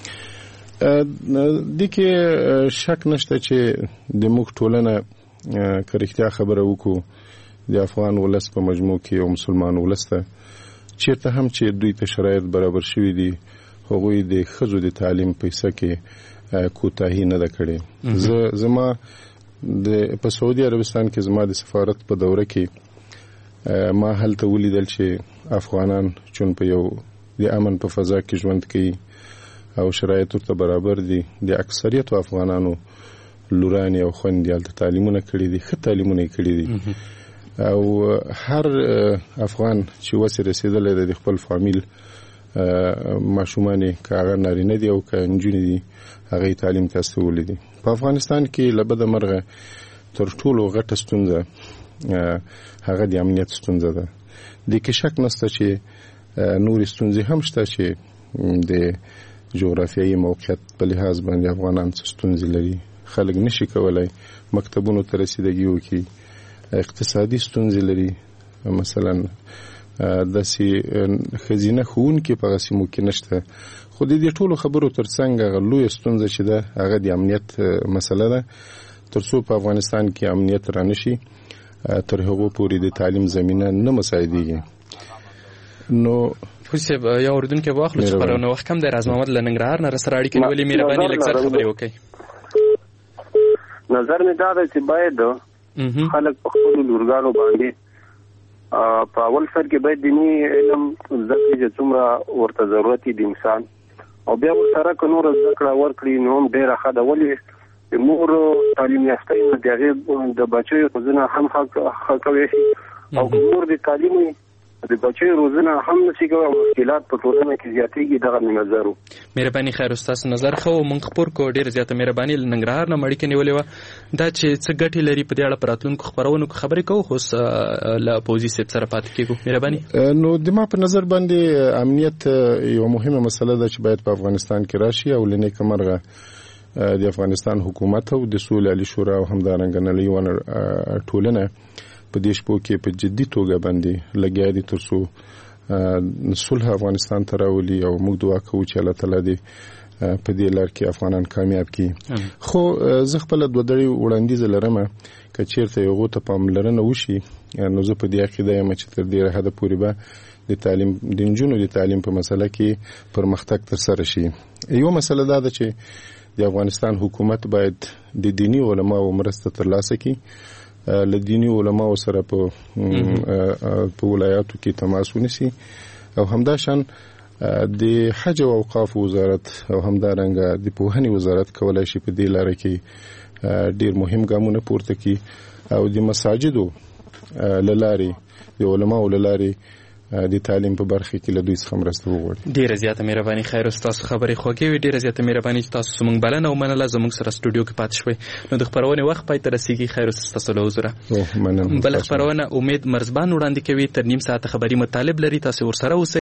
دې کې شک نشته چې د موږ ټولنه که رښتیا خبره وکړو د افغان ولس په مجموع کې او مسلمان ولس ته چېرته هم چې دوی ته شرایط برابر شوي دي هغوی د ښځو د تعلیم پیسه کې کوتاهي نه ده کړې. زه زما د په سعودي عربستان کې زما د سفارت په دوره کې ما هلته ولیدل چې افغانان چون په یو د امن په فضا کې ژوند کوي او شرایط ورته برابر دي، د اکثریت افغانانو لورانې او خویندې هلته تعلیمونه کړي دي، ښه تعلیمونه یې کړي دي او هر افغان چې وسې رسېدلی دی د خپل فامیل ماشومانې که هغه نارینه دي او که نجونې دي هغه تعلیم ته استولی دي. په افغانستان کې له بده مرغه تر ټولو غټه ستونزه هغه د امنیت ستونزه ده. دې کې شک نشته چې نورې ستونزې هم شته چې د جغرافیایي موقعیت په لحاظ باندې افغانان څه ستونزې لري، خلک نشي کولی مکتبونو ته رسیدګي وکړي، اقتصادي ستونزې لري، مثلا داسې ښځینه ښوونکي په هغه سیمو کې نشته. خو د دې ټولو خبرو تر څنګ هغه لویه ستونزه چې ده هغه د امنیت مسله ده. تر څو په افغانستان کې امنیت رانشي تر هغو پورې د تعلیم زمینه نه مساعدېږي. نو فوزي صاحب یو اورېدونکی به واخلو چې خپرونه وخت کم دی. راز محمد له ننګرهار نه راسره اړیکې نیولې، مهرباني لږ زر خبرې وکړئ. نظر مې دا دی چې باید خلک په خپلو لورګانو باندې په اول سر کې باید دیني علم زده کړي چې څومره ورته ضرورت دی د انسان، او بیا ورسره که نوره زده کړه ورکړي نو هم ډېره ښه ده. ولې د مور تعلیم یافته وي نو د هغې د بچیو روزنه هم ښه کولی شي، او که مور د تعلیم وي د بچي روزنه هم نشي کوي، مشکلات په ټولنه کې زیاتېږي. دغه نظر مهرباني خیر استاد نظر خو مونږ خبر کو ډیر زیاته مهرباني ننګرهار نه مړی کې نیولې و دا چې څه ګټي لري په دې اړه پراتلونکو خبرونو خبرې کوو، خو لا پوزي سپ سره پات کېږو. مهرباني. نو د ما په نظر باندې امنیت یو مهمه مسله ده چې باید په افغانستان کې راشي او لنې کمرغه د افغانستان حکومت او د سولې عالی شورا او همدارنګه نړیواله ټولنه په دې شپو کې په جدي توګه باندې لګیا دي ترڅو صلح افغانستان ته راولي او موږ دعا کوو چې الله تعالی دې په دې لار کې افغانان کامیاب کړي. خو زه خپل دوه درې وړاندیز لرم چې چیرته یو ته پاملرنه وشي، نو زه په دې عقیده یم چې تر ډیره حده پورې به د تعلیم د نجونو د تعلیم په مسله کې پرمختګ تر سره شي. یو مسله دا ده چې د افغانستان حکومت باید د دینی علماو مرسته ترلاسه کړي، له دینی علماو سره په په ولایاتو کې تماس ونیسي او همداشان د حج او اوقاف وزارت او همدارنګه د پوهنې وزارت کولای شي په دې لار کې ډیر مهم ګامونه پورته کړي او د مساجدو للارې د علماو للارې د تعلیم په برخه کې له دوی څخه مرسته وغواړي. ډیره زیاته مهرباني خیر استاد خبرې خوږې وي، ډیره زیاته مهرباني چې تاسو موږ بلنه ومنله زموږ سره سټوډیو کې پاتې شوي. نو د خبرونې وخت پای ته رسیږي. خیر استاد تاسو له حضوره. بل خبرونه امید مرزبان وړاندې کوي، تر نیم ساعت خبري مطالب لري، تاسو ورسره اوسئ.